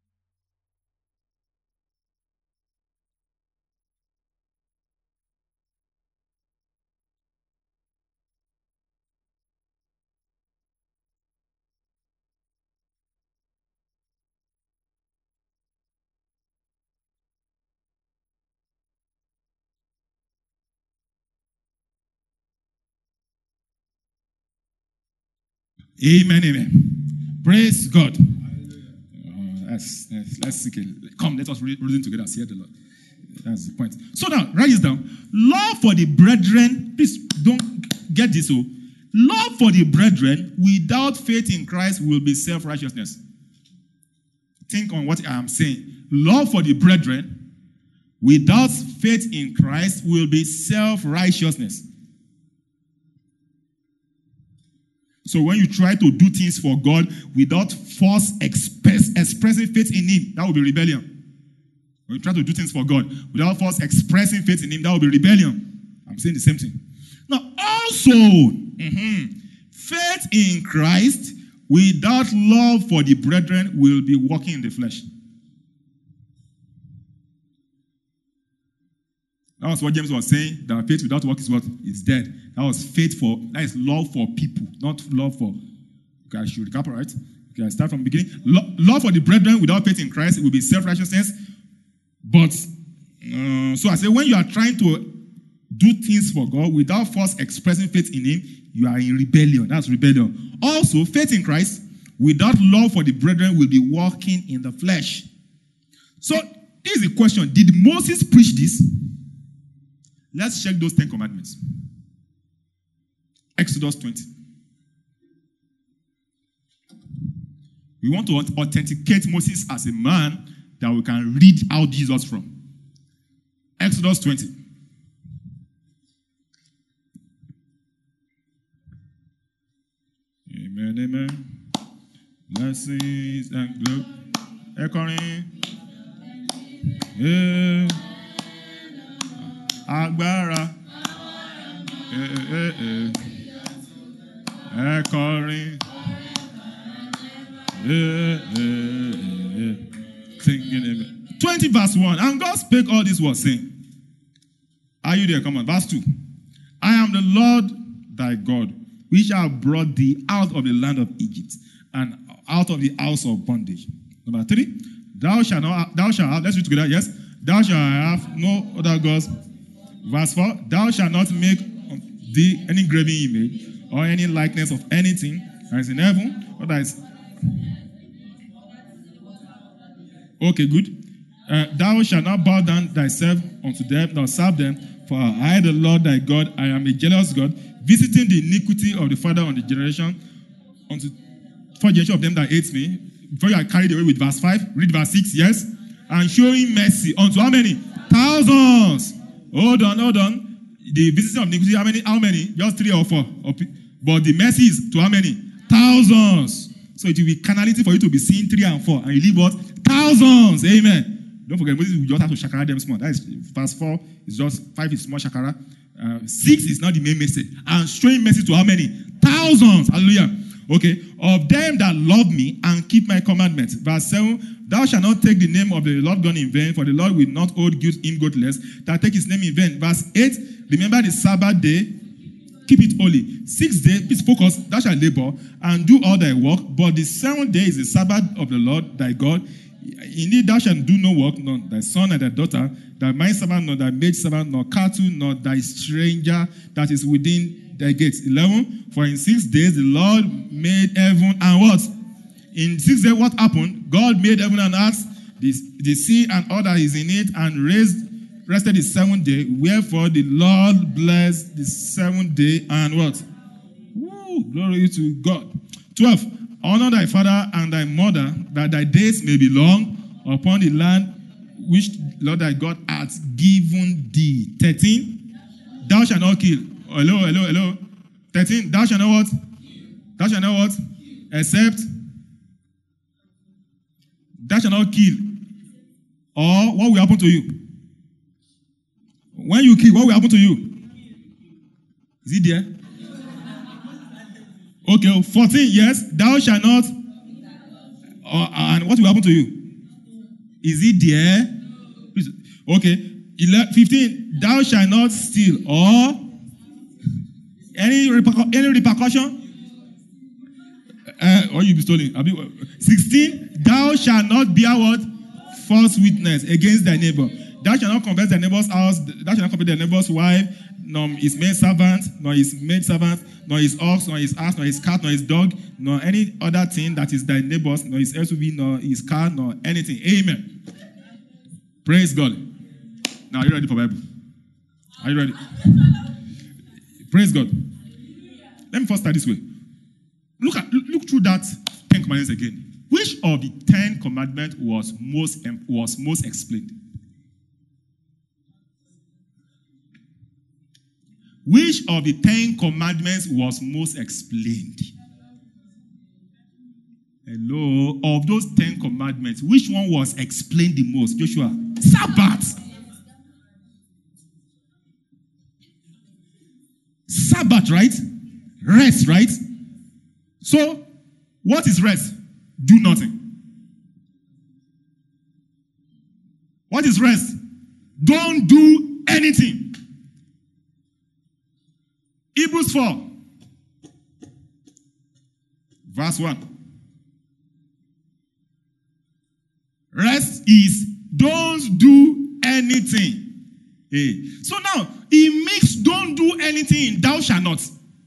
Amen, amen. Praise God. Let's seek it. Come, let us reason together. See the Lord. That's the point. So now, write this down. Love for the brethren. Please don't get this. So, love for the brethren without faith in Christ will be self-righteousness. Think on what I am saying. Love for the brethren without faith in Christ will be self-righteousness. So when you try to do things for God without first expressing faith in Him, that will be rebellion. When you try to do things for God without first expressing faith in Him, that will be rebellion. I'm saying the same thing. Now, also, faith in Christ without love for the brethren will be walking in the flesh. That was what James was saying, that faith without work is what? Is dead. That was that is love for people, not love for, okay, I should recap, right? Okay, I start from the beginning. Love for the brethren without faith in Christ will be self-righteousness. But, so I say, when you are trying to do things for God without first expressing faith in Him, you are in rebellion. That's rebellion. Also, faith in Christ without love for the brethren will be walking in the flesh. So, here's the question. Did Moses preach this? Let's check those 10 commandments. Exodus 20. We want to authenticate Moses as a man that we can read out Jesus from. Exodus 20. Amen, amen. Blessings and glory. Echoing. Yeah. Agbára. Echoing. Singing amen. 20 verse 1. And God spake all these words, saying, are you there? Come on. Verse 2. I am the Lord thy God, which have brought thee out of the land of Egypt, and out of the house of bondage. Number 3. Thou shalt have, let's read together, yes. Thou shalt have no other gods. Verse 4. Thou shalt not make thee any graven image, or any likeness of anything that is in heaven, or that is... Okay, good. Thou shalt not bow down thyself unto them, nor serve them, for I, the Lord thy God, I am a jealous God, visiting the iniquity of the father on the generation, unto 4 generations of them that hate me. Before you are carried away with verse 5, read verse 6, yes? And showing mercy unto how many? Thousands. Hold on. The visiting of iniquity, how many? Just 3 or 4. But the mercy is to how many? Thousands. So it will be carnality for you to be seeing 3 and 4. And you leave what? Thousands. Amen. Don't forget, Moses will just have to shakara them small. That is verse 4. It's just 5 is small shakara. 6 is not the main message. And showing mercy to how many? Thousands. Hallelujah. Okay. Of them that love me and keep my commandments. Verse 7. Thou shalt not take the name of the Lord God in vain, for the Lord will not hold him guiltless that take his name in vain. Verse 8. Remember the Sabbath day. Keep it holy. 6th day, please focus. Thou shalt labor and do all thy work. But the 7th day is the Sabbath of the Lord thy God. Indeed, thou shalt do no work, nor thy son, nor thy daughter, thy manservant, nor thy maidservant, nor cattle, nor thy stranger that is within thy gates. 11. For in 6 days the Lord made heaven and what? In 6 days, what happened? God made heaven and earth, the sea and all that is in it, and rested the 7th day. Wherefore the Lord blessed the 7th day and what? Woo, glory to God. 12. Honor thy father and thy mother, that thy days may be long upon the land which Lord thy God hath given thee. 13. Thou shalt not kill. Hello. 13. Thou shalt not what? Thou shalt not what? Except. Thou shalt not kill. Or what will happen to you? When you kill, what will happen to you? Is it there? Okay, 14, yes. Thou shalt not. And what will happen to you? Is it there? Please. Okay. 15. Thou shalt not steal. Or any repercussion? Or you be stolen. 16. Thou shalt not bear what? False witness against thy neighbor. Thou shalt not covet thy neighbor's house. Thou shalt not covet thy neighbor's wife, nor his maid servant, nor his maid servant, nor his ox, nor his ass, nor his cat, nor his dog, nor any other thing that is thy neighbor's, nor his SUV, nor his car, nor anything. Amen. Praise God. Now, are you ready for Bible? Are you ready? Praise God. Let me first start this way. Look through that 10 commandments again. Which of the 10 commandments was most explained? Which of the 10 commandments was most explained? Hello? Of those 10 commandments, which one was explained the most? Joshua? Sabbath. Sabbath, right? Rest, right? So, what is rest? Do nothing. What is rest? Don't do anything. Hebrews 4, verse 1. Rest is don't do anything. Hey. So now, it makes don't do anything, thou shalt not.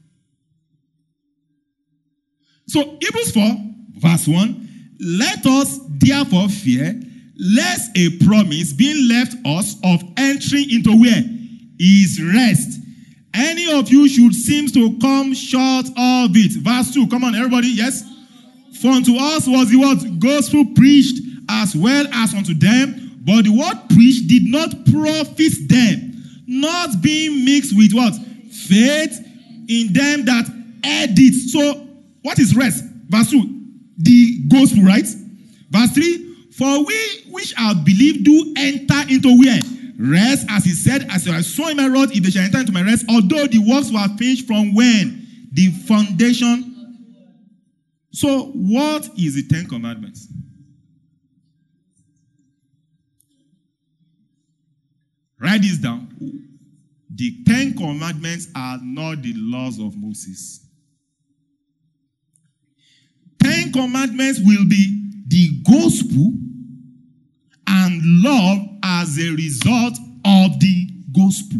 So, Hebrews 4, verse 1. Let us therefore fear, lest a promise being left us of entering into where? His rest. Any of you should seem to come short of it. Verse 2. Come on, everybody. Yes? For unto us was the word gospel preached as well as unto them, but the word preached did not profit them, not being mixed with what? Faith in them that heard it. So, what is rest? Verse 2. The gospel, right? Verse 3. For we which have believed do enter into where? Rest, as he said, as I saw in my rod, if they shall enter into my rest, although the works were finished from when? The foundation. So, what is the 10 commandments? Write this down. The 10 commandments are not the laws of Moses. 10 commandments will be the gospel and love as a result of the gospel.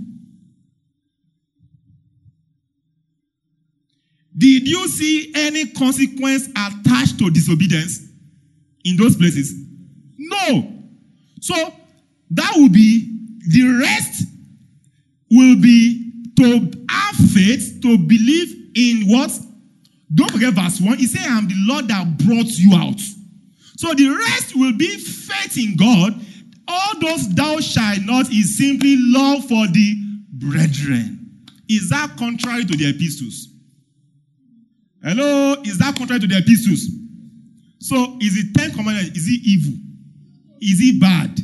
Did you see any consequence attached to disobedience in those places? No. So, that will be, the rest will be to have faith, to believe in what? Don't forget verse 1. He said, I am the Lord that brought you out. So the rest will be faith in God. All those thou shalt not is simply love for the brethren. Is that contrary to the epistles? Hello? Is that contrary to the epistles? So is it 10 commandments? Is it evil? Is it bad?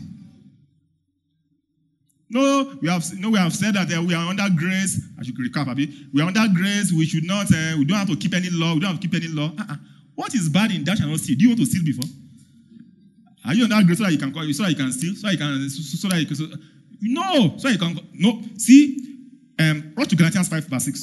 No, we have said that we are under grace. I should recap a bit. We are under grace. We should not. We don't have to keep any law. We don't have to keep any law. What is bad in that shall not steal? Do you want to steal before? Are you under grace so that you can call? So that you can steal? So that you can? So that you can? No. So that you can? No. See, go to Galatians 5 verse 6.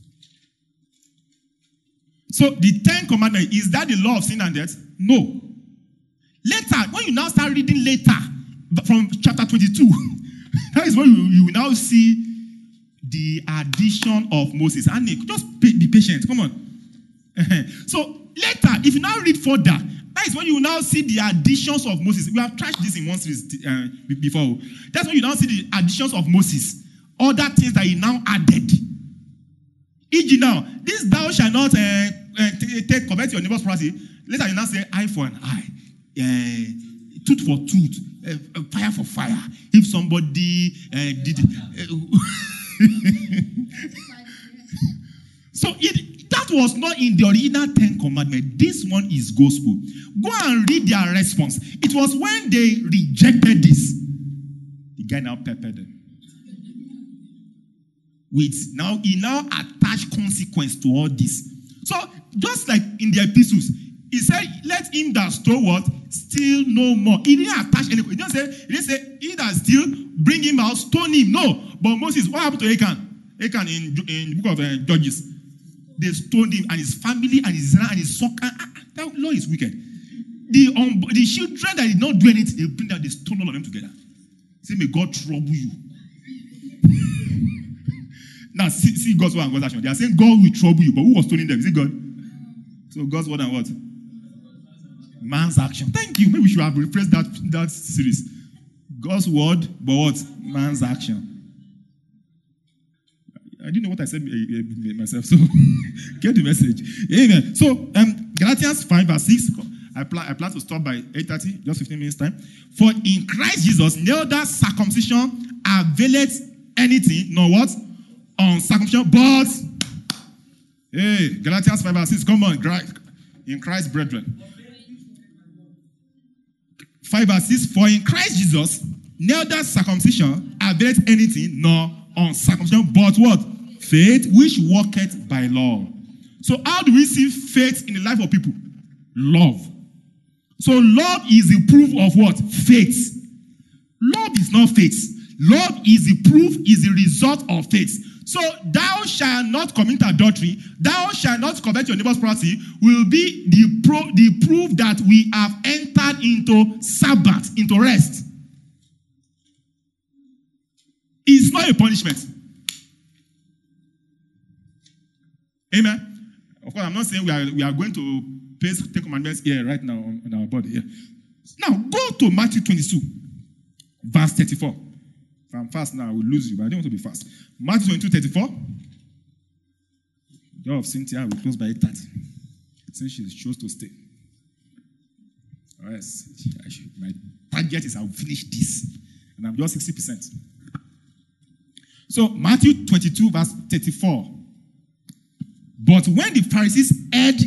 So the 10 commandments, is that the law of sin and death? No. Later, when you now start reading later from chapter 22. That is when you will now see the addition of Moses. And just be patient. Come on. So later, if you now read further, that is when you will now see the additions of Moses. We have trashed this in one series before. That's when you now see the additions of Moses. Other things that he now added. E.g. now, this thou shalt not covet your neighbor's property. Later you now say eye for an eye, tooth for tooth, fire for fire. If somebody did so that was not in the original 10 commandments. This one is gospel. Go and read their response. It was when they rejected this, the guy now peppered them. He now attached consequence to all this. So just like in the epistles, he said, "Let him that stole what steal no more." He didn't attach anything. He didn't say, "He that steal, bring him out, stone him." No. But Moses, what happened to Achan? Achan in the book of Judges, they stoned him and his family and his son and his son. That law is wicked. The children that did not do anything, they bring down, they stone all of them together. Say, "May God trouble you." Now, see God's word and God's action. They are saying God will trouble you, but who was stoning them? Is it God? So God's word and what? Man's action. Thank you. Maybe we should have rephrased that series. God's word, but what? Man's action. I didn't know what I said myself, so get the message. Amen. So, Galatians 5 verse 6. I plan to stop by 8:30, just 15 minutes time. For in Christ Jesus, neither circumcision availeth anything, nor what? Uncircumcision, but Galatians 5 verse 6. Come on, in Christ, brethren. 5 verse 6. For in Christ Jesus, neither circumcision availeth anything, nor uncircumcision, but what? Faith which worketh by law. So how do we see faith in the life of people? Love. So love is the proof of what? Faith. Love is not faith. Love is the proof, is the result of faith. So thou shalt not commit adultery, thou shalt not covet your neighbor's property, will be the proof that we have entered into Sabbath, into rest. It's not a punishment. Amen. Of course, I'm not saying we are going to paste 10 commandments here right now on our body. Yeah. Now, go to Matthew 22, verse 34. If I'm fast now, I will lose you, but I don't want to be fast. Matthew 22, 34. The door of Cynthia will close by 8:30, since she chose to stay. All right. My target is I will finish this, and I'm just 60%. So, Matthew 22, verse 34. But when the Pharisees heard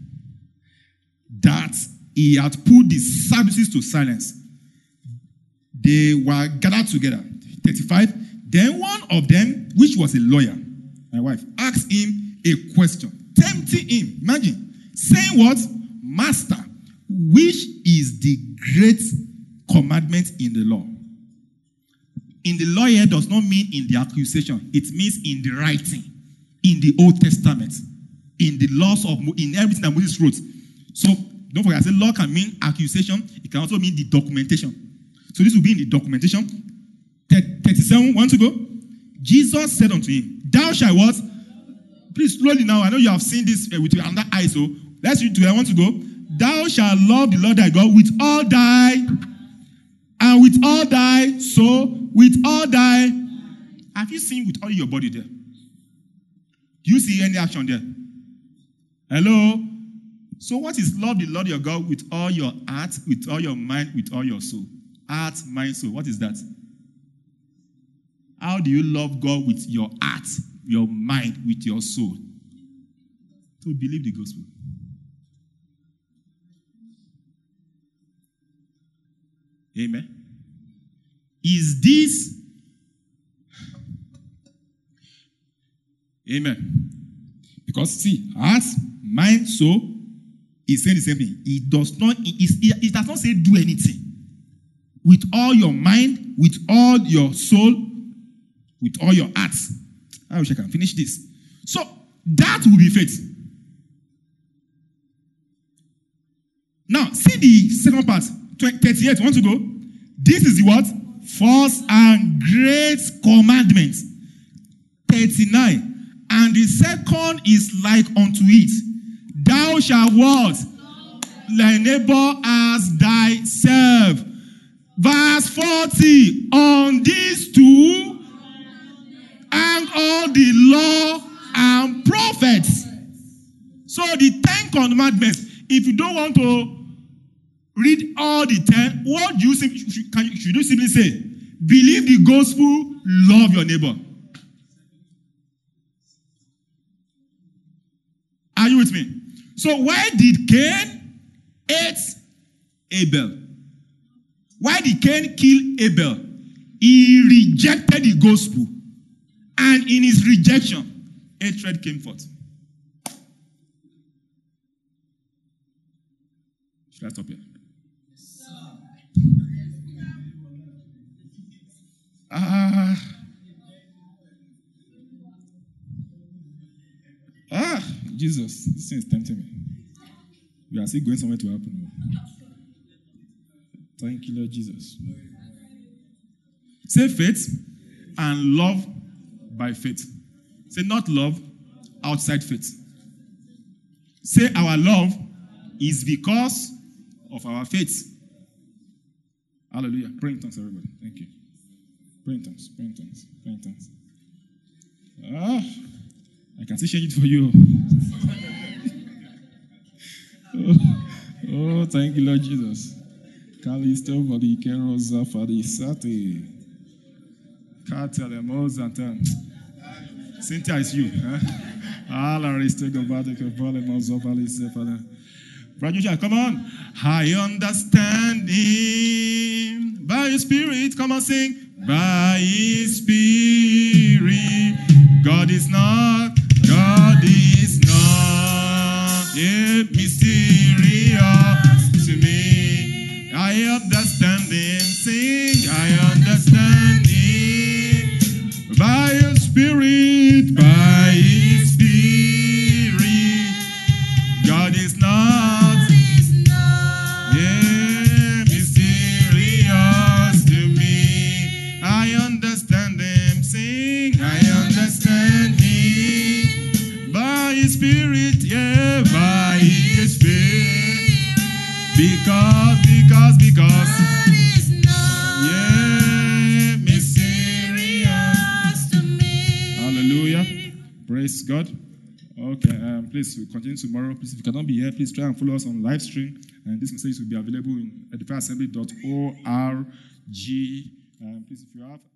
that he had put the Sadducees to silence, they were gathered together. 35. Then one of them, which was a lawyer, my wife, asked him a question, tempting him. Imagine, saying what? Master, which is the great commandment in the law? In the law here does not mean in the accusation. It means in the writing, in the Old Testament, in the laws of, in everything that Moses wrote. So don't forget, I said law can mean accusation. It can also mean the documentation. So this will be in the documentation. 37, want to go? Jesus said unto him, thou shalt what? Please slowly now. I know you have seen this with your other eye. So let's read to I want to go. Thou shalt love the Lord thy God with all thy, and with all thy soul, with all thy. Have you seen with all your body there? Do you see any action there? Hello? So what is love the Lord your God with all your heart, with all your mind, with all your soul? Heart, mind, soul. What is that? How do you love God with your heart, your mind, with your soul? To believe the gospel. Amen. Is this? Amen. Because see, heart, mind, soul is saying the same thing. It does not say do anything. With all your mind, with all your soul, with all your heart. I wish I can finish this. So that will be faith. Now, see the second part. 38, want to go? This is the what? First and great commandment. 39. And the second is like unto it. Thou shalt what? Thy neighbor as thyself. Verse 40. On these two and all the law and prophets. So the 10 commandments, if you don't want to read all the 10, what do you should you simply say? Believe the gospel, love your neighbor. Are you with me? So why did Cain hate Abel? Why did Cain kill Abel? He rejected the gospel. And in his rejection, hatred came forth. Should I stop here? Jesus, this thing is tempting me. We are still going somewhere to happen. Thank you, Lord Jesus. Say faith and love by faith. Say not love outside faith. Say our love is because of our faith. Hallelujah. Pray in tongues, everybody. Thank you. Pray in tongues, pray in tongues, pray in tongues. I can still change it for you. Thank you, Lord Jesus. Kalisto Valikero Fadi Sati. Katelemozantan. Cynthia is you. Come on. I understand him by his spirit. Come on, sing. By his spirit. God is not mysterious to me. I understand him. Sing. I understand him by his spirit. By his spirit. God is not mysterious to me. I understand him. Sing. I understand him by his spirit. Yeah, by his spirit. Because. Yeah, mysterious to me. Hallelujah. Praise God. Okay, please we'll continue tomorrow. Please, if you cannot be here, please try and follow us on live stream. And this message will be available in edifyassembly.org. Please, if you have